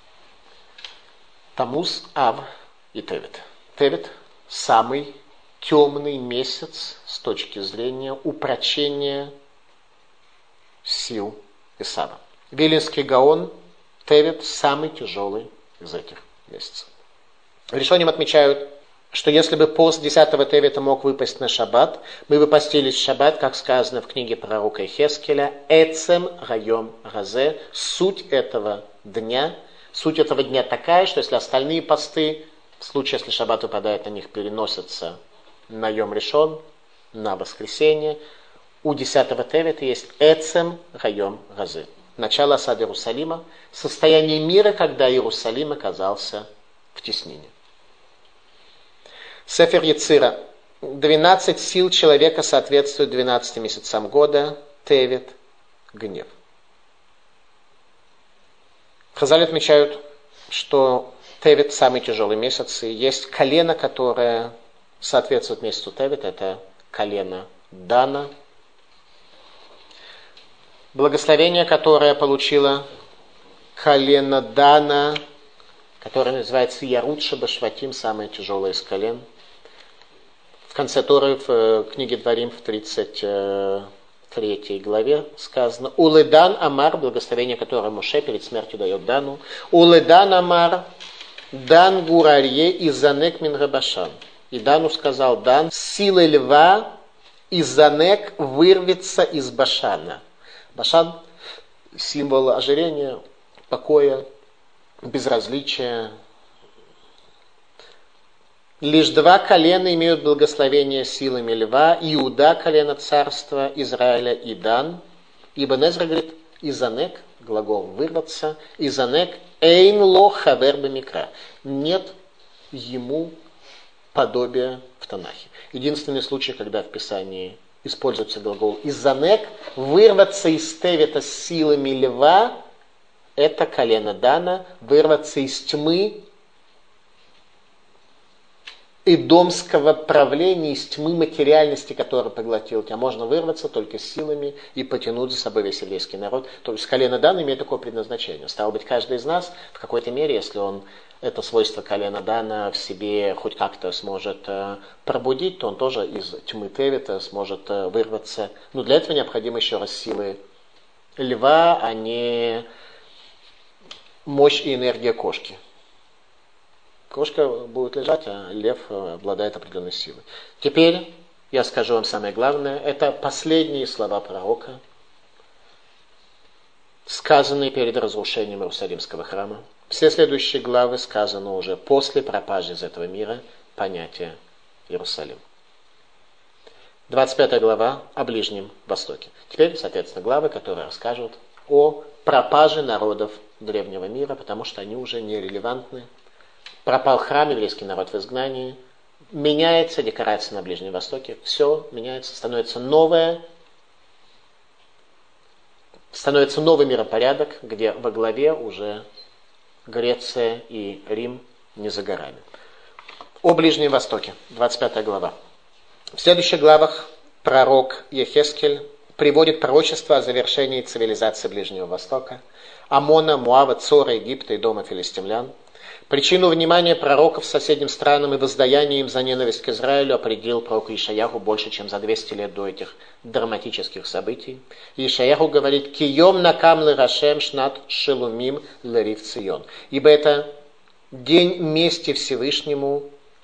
Тамуз, Ав и Тевет. Тевет – самый темный месяц с точки зрения упрочения сил Исава. Вилинский Гаон, Тевет – самый тяжелый из этих месяцев. Решением отмечают, что если бы пост 10-го Тевета мог выпасть на шаббат, мы бы постились в шаббат, как сказано в книге пророка Ихескеля, «Эцем райом разе», суть этого дня такая, что если остальные посты, в случае, если шаббат выпадает на них, переносятся на Йом Ришон, на воскресенье, у 10-го Тевета есть «Эцем райом разе», начало осады Иерусалима, состояние мира, когда Иерусалим оказался в теснине. Сефер Яцира. 12 сил человека соответствуют 12 месяцам года. Тевет – гнев. Хазаль отмечают, что Тевет – самый тяжелый месяц, и есть колено, которое соответствует месяцу Тевет, это колено Дана. Благословение, которое получило колено Дана, которое называется Ярут Шабашватим, самое тяжелое из колен. В конце Торы, в книге Дворим, в 33 главе сказано: «Уледан Амар», благословение, которое Моше перед смертью дает Дану, «Уледан Амар, Дан Гурарье и Занек мин Рабашан». И Дану сказал: Дан, силой льва и Занек вырвется из Башана. Башан – символ ожирения, покоя, безразличия. Лишь 2 колена имеют благословение силами льва: Иуда, колено царства Израиля, и Дан. Ибн Эзра говорит, изанек, глагол вырваться, изанек, эйн ло хавер бемикра. Нет ему подобия в Танахе. Единственный случай, когда в Писании используется глагол изанек, вырваться из тевета силами льва, это колено Дана, вырваться из тьмы идомского правления, из тьмы материальности, которая поглотила тебя. Можно вырваться только силами и потянуть за собой весь еврейский народ. То есть колено Дана имеет такое предназначение. Стало быть, каждый из нас в какой-то мере, если он это свойство колена Дана в себе хоть как-то сможет пробудить, то он тоже из тьмы Тевита сможет вырваться. Но для этого необходимы еще раз силы льва, а не мощь и энергия кошки. Кошка будет лежать, а лев обладает определенной силой. Теперь я скажу вам самое главное. Это последние слова пророка, сказанные перед разрушением Иерусалимского храма. Все следующие главы сказаны уже после пропажи из этого мира понятия Иерусалим. 25 глава о Ближнем Востоке. Теперь, соответственно, главы, которые расскажут о пропаже народов древнего мира, потому что они уже нерелевантны. Пропал храм, еврейский народ в изгнании, меняется декорация на Ближнем Востоке, все меняется, становится новый миропорядок, где во главе уже Греция и Рим не за горами. О Ближнем Востоке, 25 глава. В следующих главах пророк Ехескель приводит пророчество о завершении цивилизации Ближнего Востока, Амона, Муава, Цора, Египта и дома филистимлян. Причину внимания пророков соседним странам и воздаяние им за ненависть к Израилю определил пророк Ишаяху больше, чем за 200 лет до этих драматических событий. И Ишаяху говорит: «Кием накам лерашем шнат шелумим лерив цион». Ибо это день мести Всевышнему,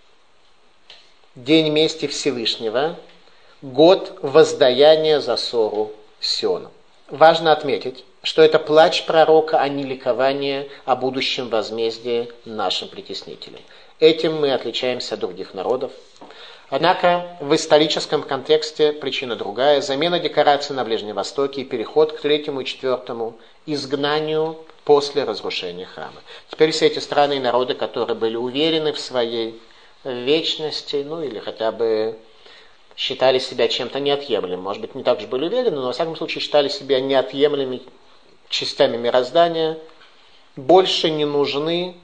день мести Всевышнего, год воздаяния за ссору Сиона. Важно отметить, что это плач пророка, а не ликование о будущем возмездии нашим притеснителям. Этим мы отличаемся от других народов. Однако в историческом контексте причина другая. Замена декораций на Ближнем Востоке и переход к 3-му и 4-му изгнанию после разрушения храма. Теперь все эти страны и народы, которые были уверены в своей вечности, или хотя бы считали себя чем-то неотъемлемым. Может быть, не так же были уверены, но во всяком случае считали себя неотъемлемыми частями мироздания, больше не нужны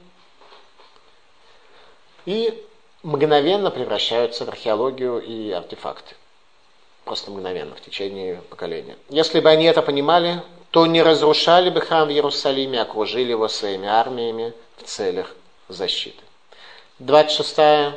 и мгновенно превращаются в археологию и артефакты. Просто мгновенно, в течение поколения. Если бы они это понимали, то не разрушали бы храм в Иерусалиме, окружили его своими армиями в целях защиты. 26,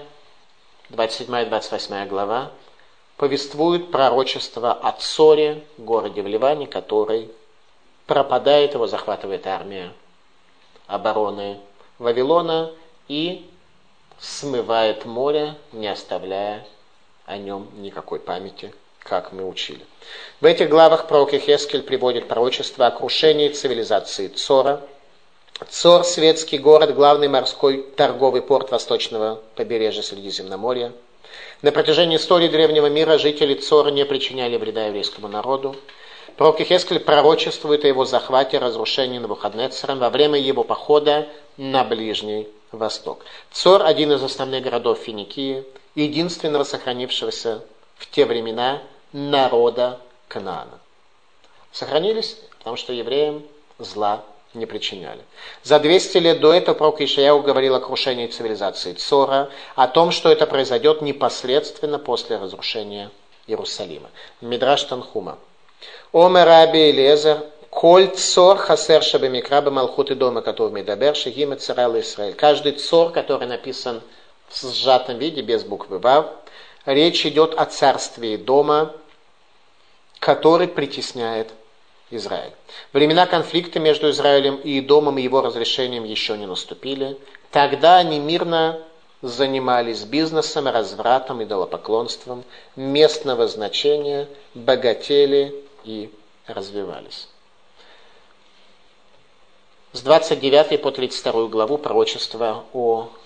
27 и 28 глава повествуют пророчество о Цоре, городе в Ливане, который пропадает, его захватывает армия обороны Вавилона и смывает море, не оставляя о нем никакой памяти, как мы учили. В этих главах пророк Ехескель приводит пророчество о крушении цивилизации Цора. Цор – светский город, главный морской торговый порт восточного побережья Средиземноморья. На протяжении истории древнего мира жители Цора не причиняли вреда еврейскому народу. Пророк Ехескель пророчествует о его захвате и разрушении Навуходоносором во время его похода на Ближний Восток. Цор – один из основных городов Финикии, единственного сохранившегося в те времена народа Кнаана. Сохранились, потому что евреям зла не причиняли. За 200 лет до этого пророк Ишаяху говорил о крушении цивилизации Цора, о том, что это произойдет непосредственно после разрушения Иерусалима. Мидраш Танхума. Омер Раби Элиэзер, коль цор хасер шабемикра бемалхут и дома, который медабер шегима царал Исраэль. Каждый цор, который написан в сжатом виде, без буквы Вав, речь идет о царстве дома, который притесняет Израиль. Времена конфликта между Израилем и Идомом и его разрешением еще не наступили. Тогда они мирно занимались бизнесом, развратом, идолопоклонством местного значения, богатели и развивались. С 29 по 32 главу пророчества о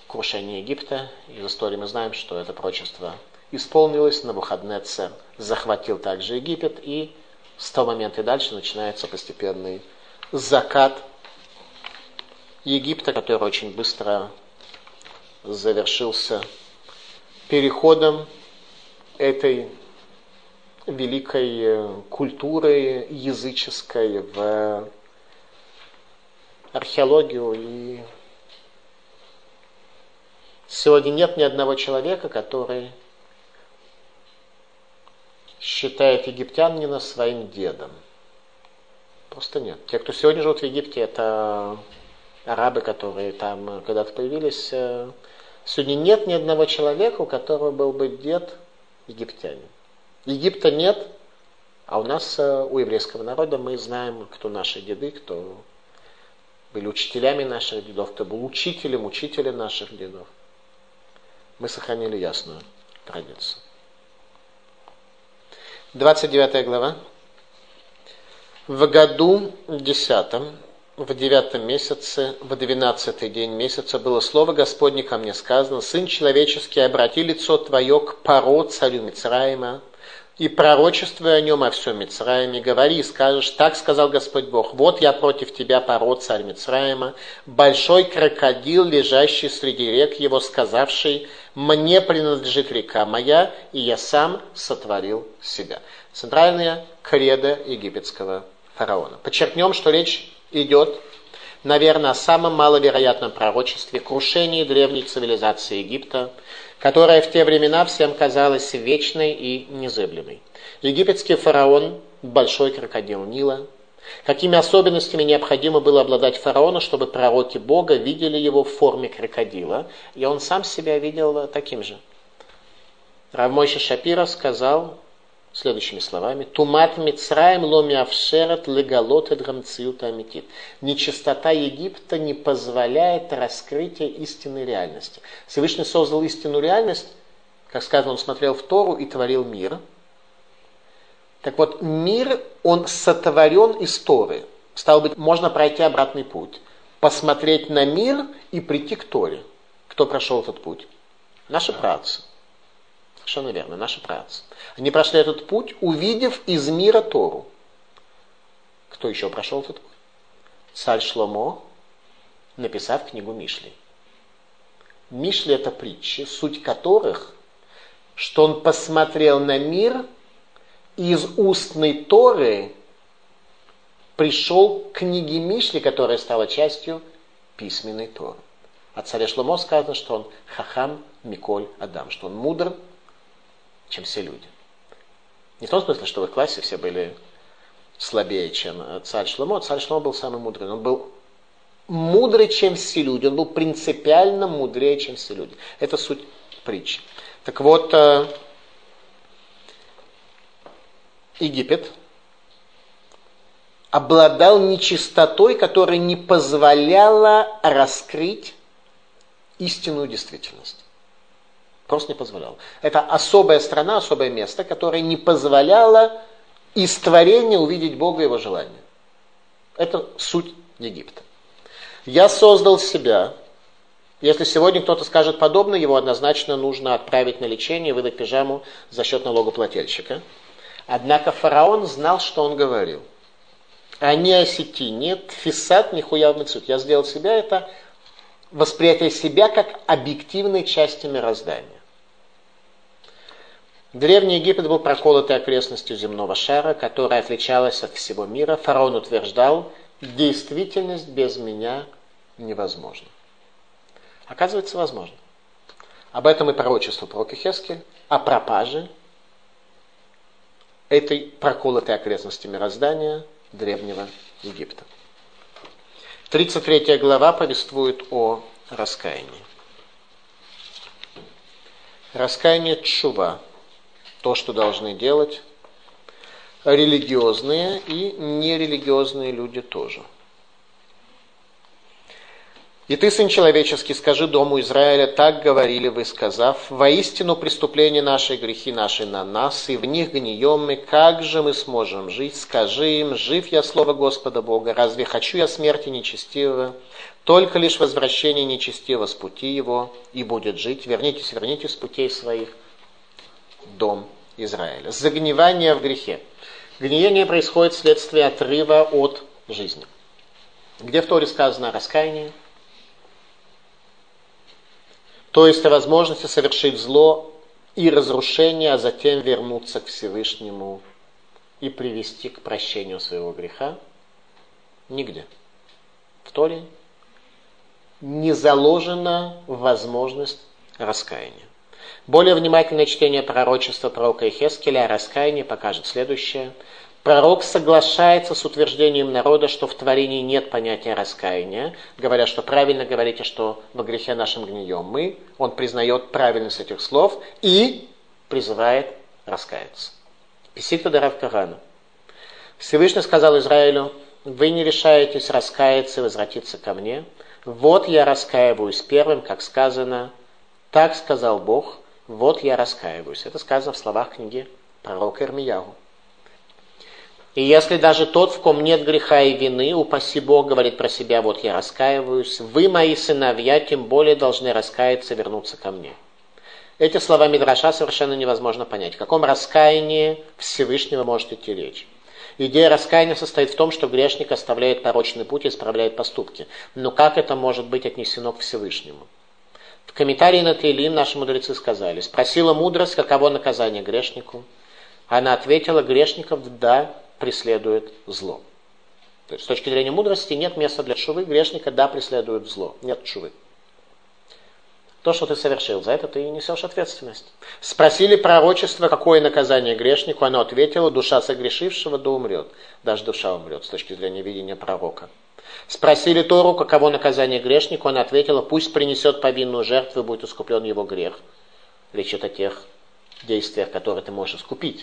крушение Египта. Из истории мы знаем, что это пророчество исполнилось. Навуходоносор захватил также Египет, и с того момента и дальше начинается постепенный закат Египта, который очень быстро завершился переходом этой великой культуры языческой в археологию. И сегодня нет ни одного человека, который считает египтянина своим дедом. Просто нет. Те, кто сегодня живут в Египте, это арабы, которые там когда-то появились. Сегодня нет ни одного человека, у которого был бы дед египтянин. Египта нет, а у нас, у еврейского народа, мы знаем, кто наши деды, кто были учителями наших дедов, кто был учителем наших дедов. Мы сохранили ясную традицию. 29 глава. В году 10, в 9 месяце, в 12 день месяца было слово Господне ко мне сказано: «Сын человеческий, обрати лицо твое к Паро, царю Мицраима, и пророчествуй о нем, о всем Мицраиме, говори и скажешь: так сказал Господь Бог, вот я против тебя, Паро, царь Мицраима, большой крокодил, лежащий среди рек его, сказавший: мне принадлежит река моя, и я сам сотворил себя». Центральная кредо египетского фараона. Подчеркнем, что речь идет, наверное, о самом маловероятном пророчестве, крушении древней цивилизации Египта, которая в те времена всем казалась вечной и незыблемой. Египетский фараон – большой крокодил Нила. Какими особенностями необходимо было обладать фараону, чтобы пророки Бога видели его в форме крокодила, и он сам себя видел таким же. Рав Мойше Шапира сказал следующими словами: «Тумат Мицраим ло миавшерет легалот эд гамциют амитит». Нечистота Египта не позволяет раскрытия истинной реальности. Всевышний создал истинную реальность, как сказано, он смотрел в Тору и творил мир. Так вот, мир, он сотворен из Торы. Стало быть, можно пройти обратный путь, посмотреть на мир и прийти к Торе. Кто прошел этот путь? Наши праотцы. Совершенно верно, наши праотцы. Они прошли этот путь, увидев из мира Тору. Кто еще прошел этот путь? Царь Шломо, написав книгу Мишли. Мишли – это притчи, суть которых, что он посмотрел на мир, и из устной Торы пришел к книге Мишли, которая стала частью письменной Торы. О царе Шломо сказано, что он хахам миколь адам, что он мудр, чем все люди. Не в том смысле, что в их классе все были слабее, чем царь Шломо. Царь Шломо был самый мудрый. Он был мудрее, чем все люди. Он был принципиально мудрее, чем все люди. Это суть притчи. Так вот, Египет обладал нечистотой, которая не позволяла раскрыть истинную действительность. Просто не позволяла. Это особая страна, особое место, которое не позволяло из творения увидеть Бога и Его желания. Это суть Египта. «Я создал себя». Если сегодня кто-то скажет подобное, его однозначно нужно отправить на лечение, выдать пижаму за счет налогоплательщика. Однако фараон знал, что он говорил. «Ани осети, нет фисат, нихуя в мецут». Я сделал себя, это восприятие себя как объективной части мироздания. Древний Египет был проколотой окрестностью земного шара, которая отличалась от всего мира. Фараон утверждал: действительность без меня невозможна. Оказывается, возможно. Об этом и пророчество пророка Йехескеля, о пропаже этой проколотой окрестности мироздания древнего Египта. 33 глава повествует о раскаянии. Раскаяние тшува. То, что должны делать религиозные и нерелигиозные люди тоже. И ты, сын человеческий, скажи дому Израиля, так говорили вы, сказав, воистину преступления наши, грехи наши на нас, и в них гнием мы, как же мы сможем жить? Скажи им, жив я слово Господа Бога, разве хочу я смерти нечестивого? Только лишь возвращение нечестивого с пути его, и будет жить. Вернитесь с путей своих, дом Израиля. Загнивание в грехе. Гниение происходит вследствие отрыва от жизни. Где в Торе сказано о раскаянии? То есть о возможности совершить зло и разрушение, а затем вернуться к Всевышнему и привести к прощению своего греха? Нигде. В Торе не заложена возможность раскаяния. Более внимательное чтение пророчества пророка Йехескеля о раскаянии покажет следующее. Пророк соглашается с утверждением народа, что в творении нет понятия раскаяния, говоря, что правильно говорите, что во грехе нашем гнием мы. Он признает правильность этих слов и призывает раскаяться. Песита де Рав Карана. Всевышний сказал Израилю, вы не решаетесь раскаяться и возвратиться ко мне. Вот я раскаиваюсь первым, как сказано, так сказал Бог, вот я раскаиваюсь. Это сказано в словах книги пророка Ирмияху. И если даже тот, в ком нет греха и вины, упаси Бог, говорит про себя, вот я раскаиваюсь, вы, мои сыновья, тем более должны раскаяться и вернуться ко мне. Эти слова Мидраша совершенно невозможно понять. О каком раскаянии Всевышнего может идти речь? Идея раскаяния состоит в том, что грешник оставляет порочный путь и исправляет поступки. Но как это может быть отнесено к Всевышнему? В комментарии на Теилим наши мудрецы сказали, спросила мудрость, каково наказание грешнику. Она ответила, грешников, да, преследует зло. То есть с точки зрения мудрости нет места для тшувы, грешника, да, преследует зло. Нет тшувы. То, что ты совершил, за это ты и несешь ответственность. Спросили пророчество, какое наказание грешнику, оно ответило, душа согрешившего да умрет. Даже душа умрет с точки зрения видения пророка. Спросили Тору, каково наказание грешнику, она ответила, пусть принесет повинную жертву и будет искуплен его грех. Речь идет о тех действиях, которые ты можешь искупить.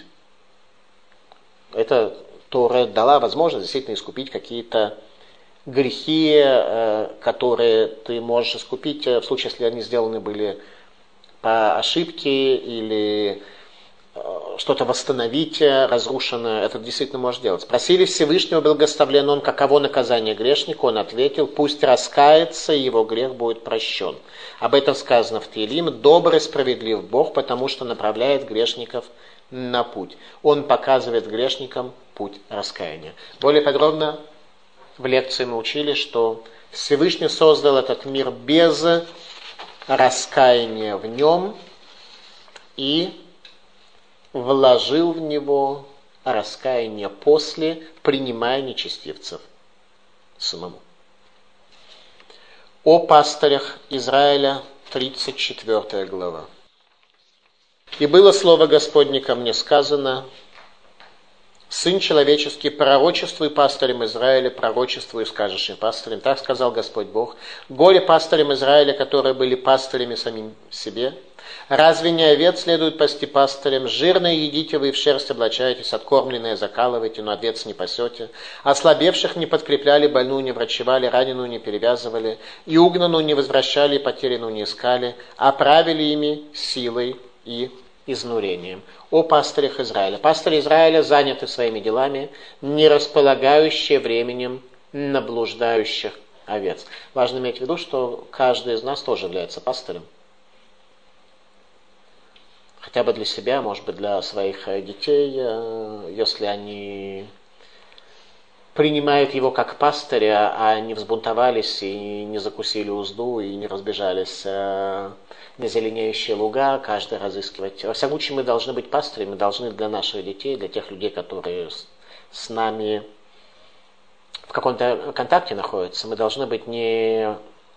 Это Тора дала возможность действительно искупить какие-то грехи, которые ты можешь искупить в случае, если они сделаны были по ошибке или что-то восстановить разрушенное. Это действительно можешь делать. Спросили Всевышнего, благословлен он, каково наказание грешнику. Он ответил, пусть раскается, и его грех будет прощен. Об этом сказано в Теилим. Добрый, справедлив Бог, потому что направляет грешников на путь. Он показывает грешникам путь раскаяния. Более подробно в лекции мы учили, что Всевышний создал этот мир без раскаяния в нем и вложил в него раскаяние после, принимая нечестивцев самому. О пастырях Израиля, 34 глава. «И было слово Господне ко мне сказано, Сын человеческий, пророчествуй пастырем Израиля, пророчествуй и скажешь им пастырем. Так сказал Господь Бог. Горе пастырям Израиля, которые были пастырями самим себе. Разве не овец следует пасти пастырем? Жирное едите вы и в шерсть облачаетесь, откормленное закалываете, но овец не пасете. Ослабевших не подкрепляли, больную не врачевали, раненую не перевязывали, и угнанную не возвращали, потерянную не искали, а правили ими силой и изнурением. О пастырях Израиля. Пастыри Израиля заняты своими делами, не располагающие временем на блуждающих овец. Важно иметь в виду, что каждый из нас тоже является пастырем. Хотя бы для себя, может быть, для своих детей, если они принимают его как пастыря, а не взбунтовались и не закусили узду, и не разбежались на зеленеющие луга, каждый разыскивать. Во всяком случае, мы должны быть пастырями, мы должны для наших детей, для тех людей, которые с нами в каком-то контакте находятся, мы должны быть не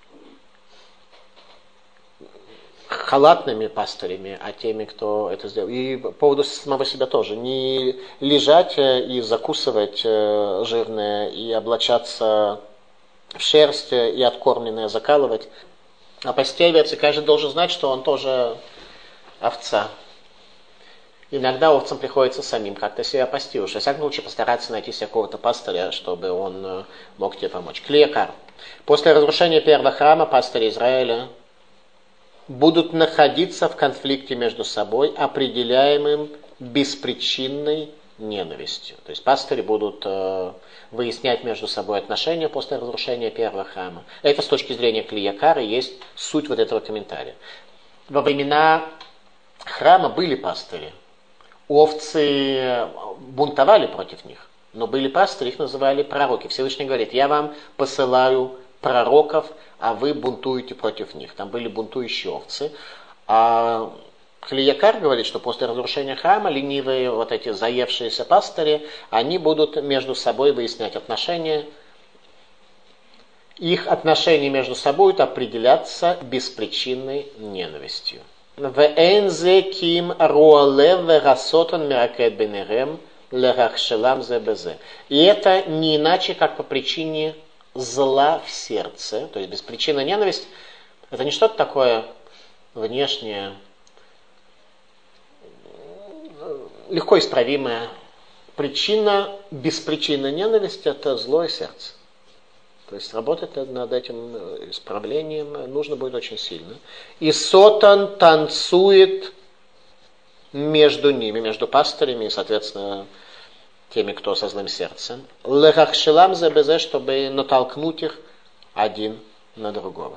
халатными пастырями, а теми, кто это сделал. И по поводу самого себя тоже. Не лежать и закусывать жирное, и облачаться в шерсть, и откормленное закалывать. А пасти овец, и каждый должен знать, что он тоже овца. Иногда овцам приходится самим как-то себя пасти. Уж во всяком случае постараться найти себе какого-то пастыря, чтобы он мог тебе помочь. Клиякар. После разрушения первого храма пастыри Израиля будут находиться в конфликте между собой, определяемым беспричинной ненавистью. То есть пастыри будут выяснять между собой отношения после разрушения первого храма. Это с точки зрения Клиякара есть суть вот этого комментария. Во времена храма были пастыри. Овцы бунтовали против них, но были пастыри, их называли пророки. Всевышний говорит: я вам посылаю пророков, а вы бунтуете против них. Там были бунтующие овцы. А Клиякар говорит, что после разрушения храма ленивые, вот эти заевшиеся пастыри, они будут между собой выяснять отношения. Их отношения между собой будут определяться беспричинной ненавистью. «Вээнзе ким руалев вэрасотан миракет бенерем лэрахшелам зэбэзэ». И это не иначе, как по причине зла в сердце. То есть беспричинная ненависть – это не что-то такое внешнее, легко исправимое. Причина беспричинной ненависти – это злое сердце. То есть работать над этим исправлением нужно будет очень сильно. И Сотан танцует между ними, между пастырями и, соответственно, теми, кто со злым сердцем. Лэрахшелам зэбэзэ, чтобы натолкнуть их один на другого.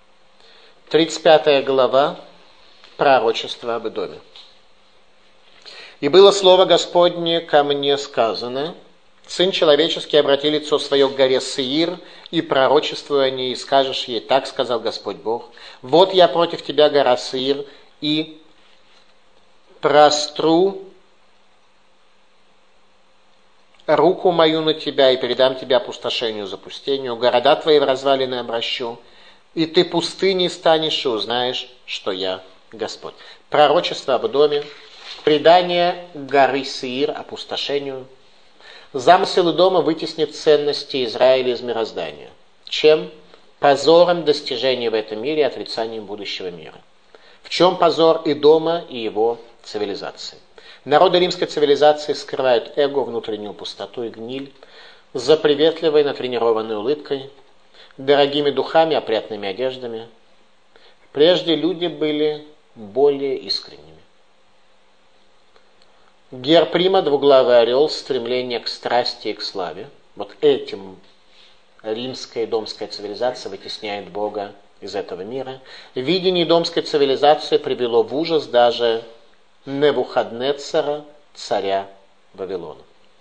35 глава. Пророчество об Эдоме. «И было слово Господне ко мне сказано: Сын человеческий, обрати лицо свое к горе Сеир, и пророчествуй о ней, и скажешь ей: так сказал Господь Бог, вот я против тебя, гора Сеир, и простру руку мою на тебя, и передам тебя опустошению, запустению, города твои в развалины обращу, и ты пустыней станешь, и узнаешь, что я Господь». Пророчество об Эдоме, предание горы Сеир опустошению. Замысел Эдома вытеснит ценности Израиля из мироздания. Чем? Позором достижения в этом мире и отрицанием будущего мира. В чем позор Эдома и его цивилизации? Народы римской цивилизации скрывают эго, внутреннюю пустоту и гниль за приветливой, натренированной улыбкой, дорогими духами, опрятными одеждами. Прежде люди были более искренними. Герб Рима, двуглавый орел, стремление к страсти и к славе. Вот этим римская и домская цивилизация вытесняет Бога из этого мира. Видение домской цивилизации привело в ужас даже Невухаднецара, царя Вавилона.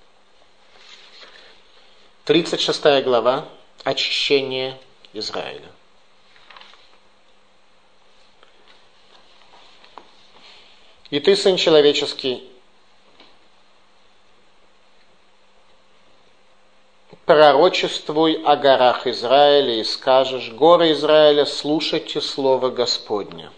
36 глава. Очищение Израиля. «И ты, сын человеческий, пророчествуй о горах Израиля и скажешь: горы Израиля, слушайте слово Господне.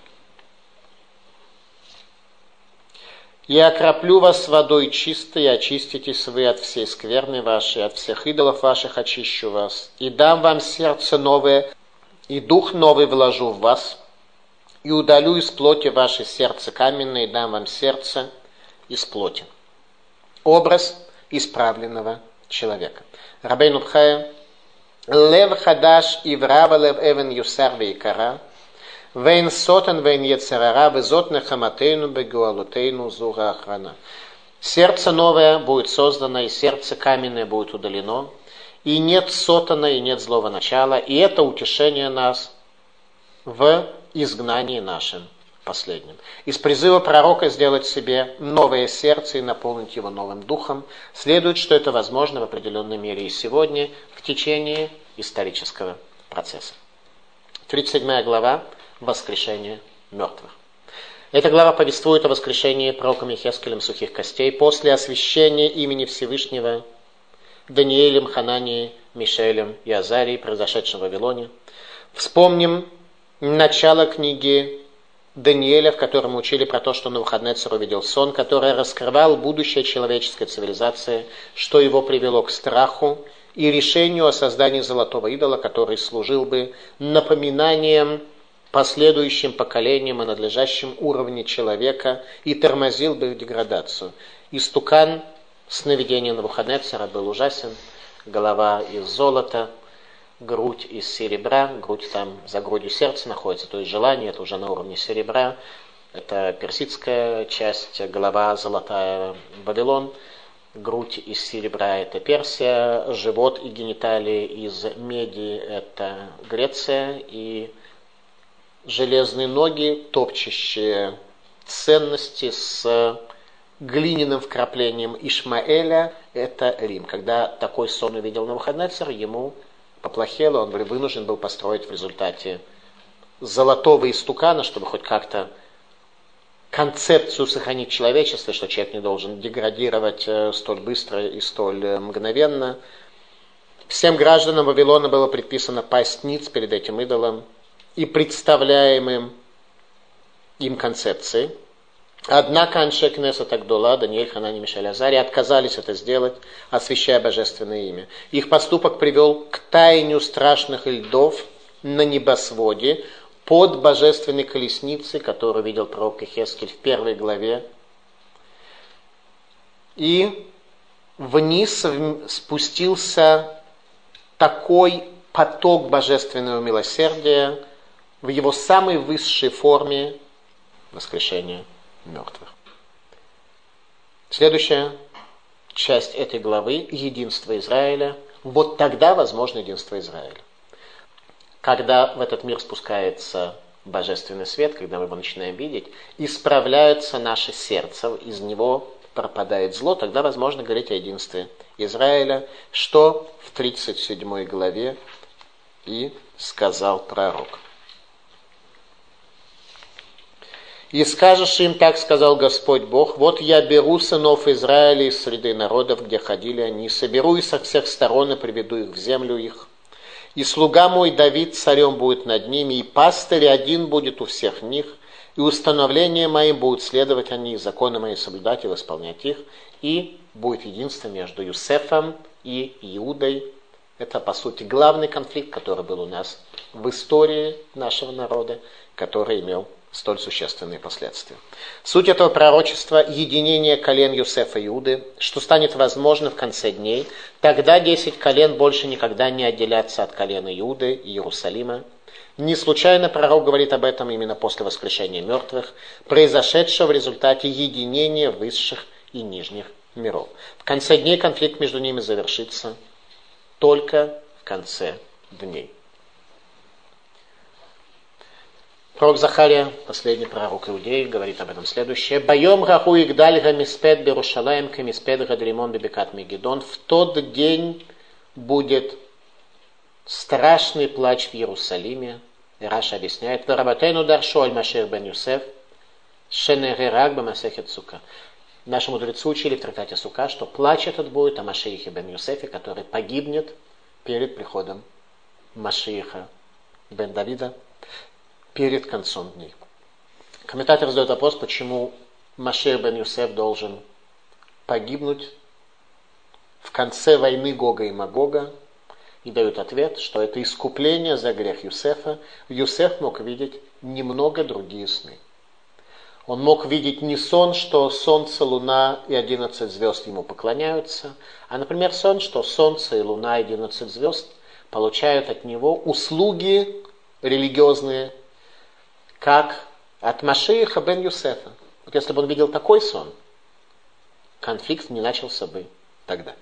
Я окроплю вас водой чистой, и очиститесь вы от всей скверны вашей, от всех идолов ваших очищу вас, и дам вам сердце новое, и дух новый вложу в вас, и удалю из плоти ваше сердце каменное, и дам вам сердце из плоти». Образ исправленного человека. Рабейну Бхая: «Лев хадаш иврава лев эвен юсар вейкара, вейн сотан вейн ецерара, везот нехаматейну бегуалутейну зуга охрана». Сердце новое будет создано, и сердце каменное будет удалено, и нет сотана, и нет злого начала, и это утешение нас в изгнании нашим последним. Из призыва пророка сделать себе новое сердце и наполнить его новым духом следует, что это возможно в определенной мере и сегодня, в течение исторического процесса. 37 глава. Воскрешение мертвых. Эта глава повествует о воскрешении пророком Йехескелем сухих костей после освящения имени Всевышнего Даниилем, Хананией, Мишаэлем и Азарией, произошедшим в Вавилоне. Вспомним начало книги Даниэля, в котором учили про то, что Навуходоносор увидел сон, который раскрывал будущее человеческой цивилизации, что его привело к страху и решению о создании золотого идола, который служил бы напоминанием последующим поколениям и надлежащем уровне человека и тормозил бы их деградацию. Истукан сновидения Навуходоносора был ужасен. Голова из золота, грудь из серебра, грудь там за грудью сердце находится, то есть желание, это уже на уровне серебра. Это персидская часть, голова золотая Вавилон, грудь из серебра это Персия, живот и гениталии из меди это Греция, и железные ноги, топчащие ценности с глиняным вкраплением Ишмаэля это Рим. Когда такой сон увидел Навуходоносор, ему поплохело, он вынужден был построить в результате золотого истукана, чтобы хоть как-то концепцию сохранить человечества, что человек не должен деградировать столь быстро и столь мгновенно. Всем гражданам Вавилона было предписано пасть ниц перед этим идолом и представляемым им концепцией. Однако Аншей Кнесет Агдола, Даниэль, Ханани, Мишель, Азарий отказались это сделать, освящая божественное имя. Их поступок привел к таянию страшных льдов на небосводе, под божественной колесницей, которую видел пророк Йехескель в 1 главе. И вниз спустился такой поток божественного милосердия в его самой высшей форме воскрешения мертвых. Следующая часть этой главы – единство Израиля. Вот тогда возможно единство Израиля. Когда в этот мир спускается божественный свет, когда мы его начинаем видеть, исправляется наше сердце, из него пропадает зло, тогда возможно говорить о единстве Израиля, что в 37 главе и сказал пророк. «И скажешь им, так сказал Господь Бог, вот я беру сынов Израиля из среды народов, где ходили они, соберу их со всех сторон и приведу их в землю их. И слуга мой Давид царем будет над ними, и пастырь один будет у всех них, и установления моим будут следовать они, и законы мои соблюдать и восполнять их, и будет единство между Юсефом и Иудой». Это, по сути, главный конфликт, который был у нас в истории нашего народа, который имел столь существенные последствия. Суть этого пророчества – единение колен Юсефа и Иуды, что станет возможно в конце дней. Тогда 10 колен больше никогда не отделятся от колена Иуды и Иерусалима. Не случайно пророк говорит об этом именно после воскрешения мертвых, произошедшего в результате единения высших и нижних миров. В конце дней конфликт между ними завершится только в конце дней. Пророк Захария, последний пророк Иудеи, говорит об этом следующее. «Байом раху игдаль гамиспед берушалаем камиспед гадримон бебекат мегидон». В тот день будет страшный плач в Иерусалиме. И Раша объясняет. «Варабатейну даршу аль Машир бен Юсеф шенерерак бамасехет сука». Наши мудрецы учили в трактате Сука, что плач этот будет о Машиихе бен Юсефе, который погибнет перед приходом Машииха бен Давида, перед концом дней. Комментатор задает вопрос, почему Машиах бен Юсеф должен погибнуть в конце войны Гога и Магога, и дают ответ, что это искупление за грех Юсефа. Юсеф мог видеть немного другие сны. Он мог видеть не сон, что солнце, луна и 11 звезд ему поклоняются, а, например, сон, что солнце и луна и 11 звезд получают от него услуги религиозные, как от Машииха бен Юсефа. Вот если бы он видел такой сон, конфликт не начался бы тогда.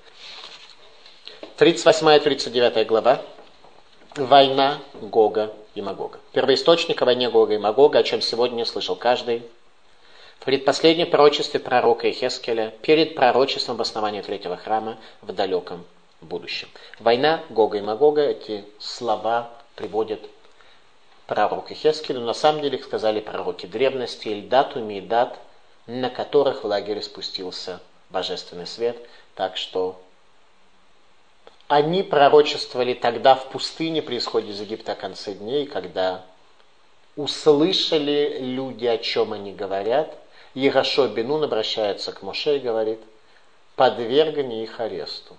38-39 глава. Война Гога и Магога. Первоисточник о войне Гога и Магога, о чем сегодня слышал каждый. В предпоследнем пророчестве пророка Йехескеля, перед пророчеством обоснования третьего храма в далеком будущем. Война Гога и Магога, эти слова приводят пророк Йехескель, но на самом деле их сказали пророки древности, Эльдат, Умейдат, на которых в лагере спустился божественный свет. Так что они пророчествовали тогда в пустыне при исходе из Египта о конце дней, когда услышали люди, о чем они говорят. Йерошуа бен Нун обращается к Моше и говорит: подвергни их аресту.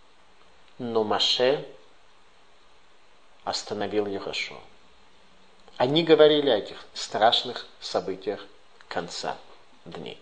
Но Моше остановил Йерошуа. Они говорили о этих страшных событиях конца дней.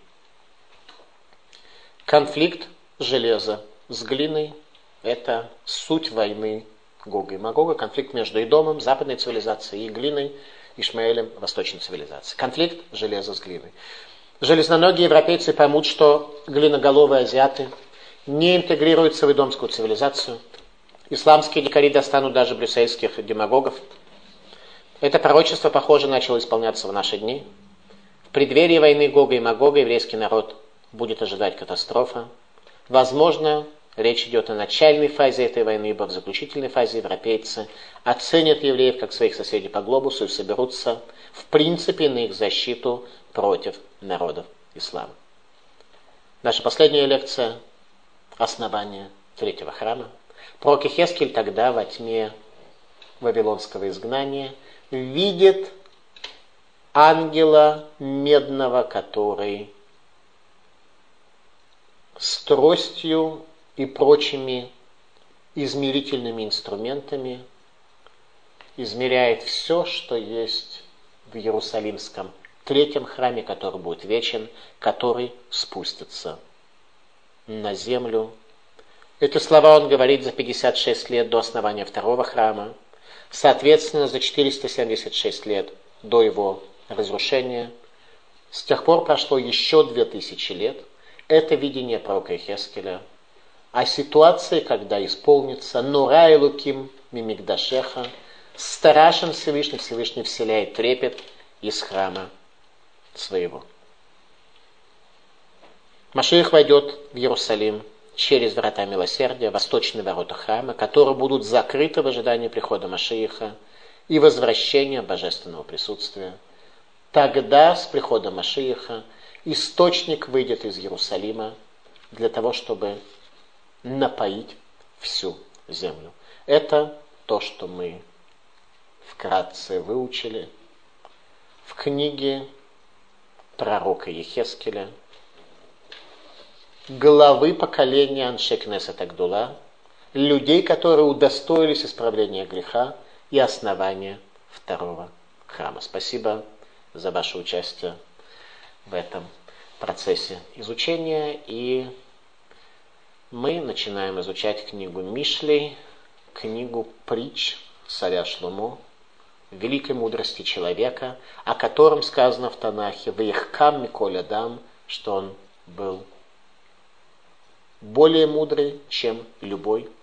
Конфликт железа с глиной – это суть войны Гога и Магога. Конфликт между Идомом, западной цивилизацией, и глиной, Ишмаэлем, восточной цивилизацией. Конфликт железа с глиной. Железноногие европейцы поймут, что глиноголовые азиаты не интегрируются в идомскую цивилизацию. Исламские дикари достанут даже брюссельских демагогов. Это пророчество, похоже, начало исполняться в наши дни. В преддверии войны Гога и Магога еврейский народ будет ожидать катастрофа. Возможно, речь идет о начальной фазе этой войны, ибо в заключительной фазе европейцы оценят евреев как своих соседей по глобусу и соберутся, в принципе, на их защиту против народов ислама. Наша последняя лекция – основание третьего храма. Пророк Йехескель тогда, во тьме вавилонского изгнания, видит ангела медного, который с тростью и прочими измерительными инструментами измеряет все, что есть в Иерусалимском третьем храме, который будет вечен, который спустится на землю. Эти слова он говорит за 56 лет до основания второго храма, соответственно, за 476 лет до его разрушения. С тех пор прошло еще 2000 лет. Это видение пророка Йехескеля о ситуации, когда исполнится Нура Элуким Мимигдашеха, страшен Всевышний, Всевышний вселяет трепет из храма своего. Машиах войдет в Иерусалим через врата милосердия, восточные ворота храма, которые будут закрыты в ожидании прихода Машиаха и возвращения божественного присутствия. Тогда, с приходом Машиаха, источник выйдет из Иерусалима для того, чтобы напоить всю землю. Это то, что мы вкратце выучили в книге пророка Йехескеля, главы поколения Аншей Кнесет Агдула, людей, которые удостоились исправления греха и основания второго храма. Спасибо за ваше участие в этом процессе изучения. И мы начинаем изучать книгу Мишлей, книгу притч царя Шломо, великой мудрости человека, о котором сказано в Танахе «Ваихкам Миколь Адам», что он был более мудрый, чем любой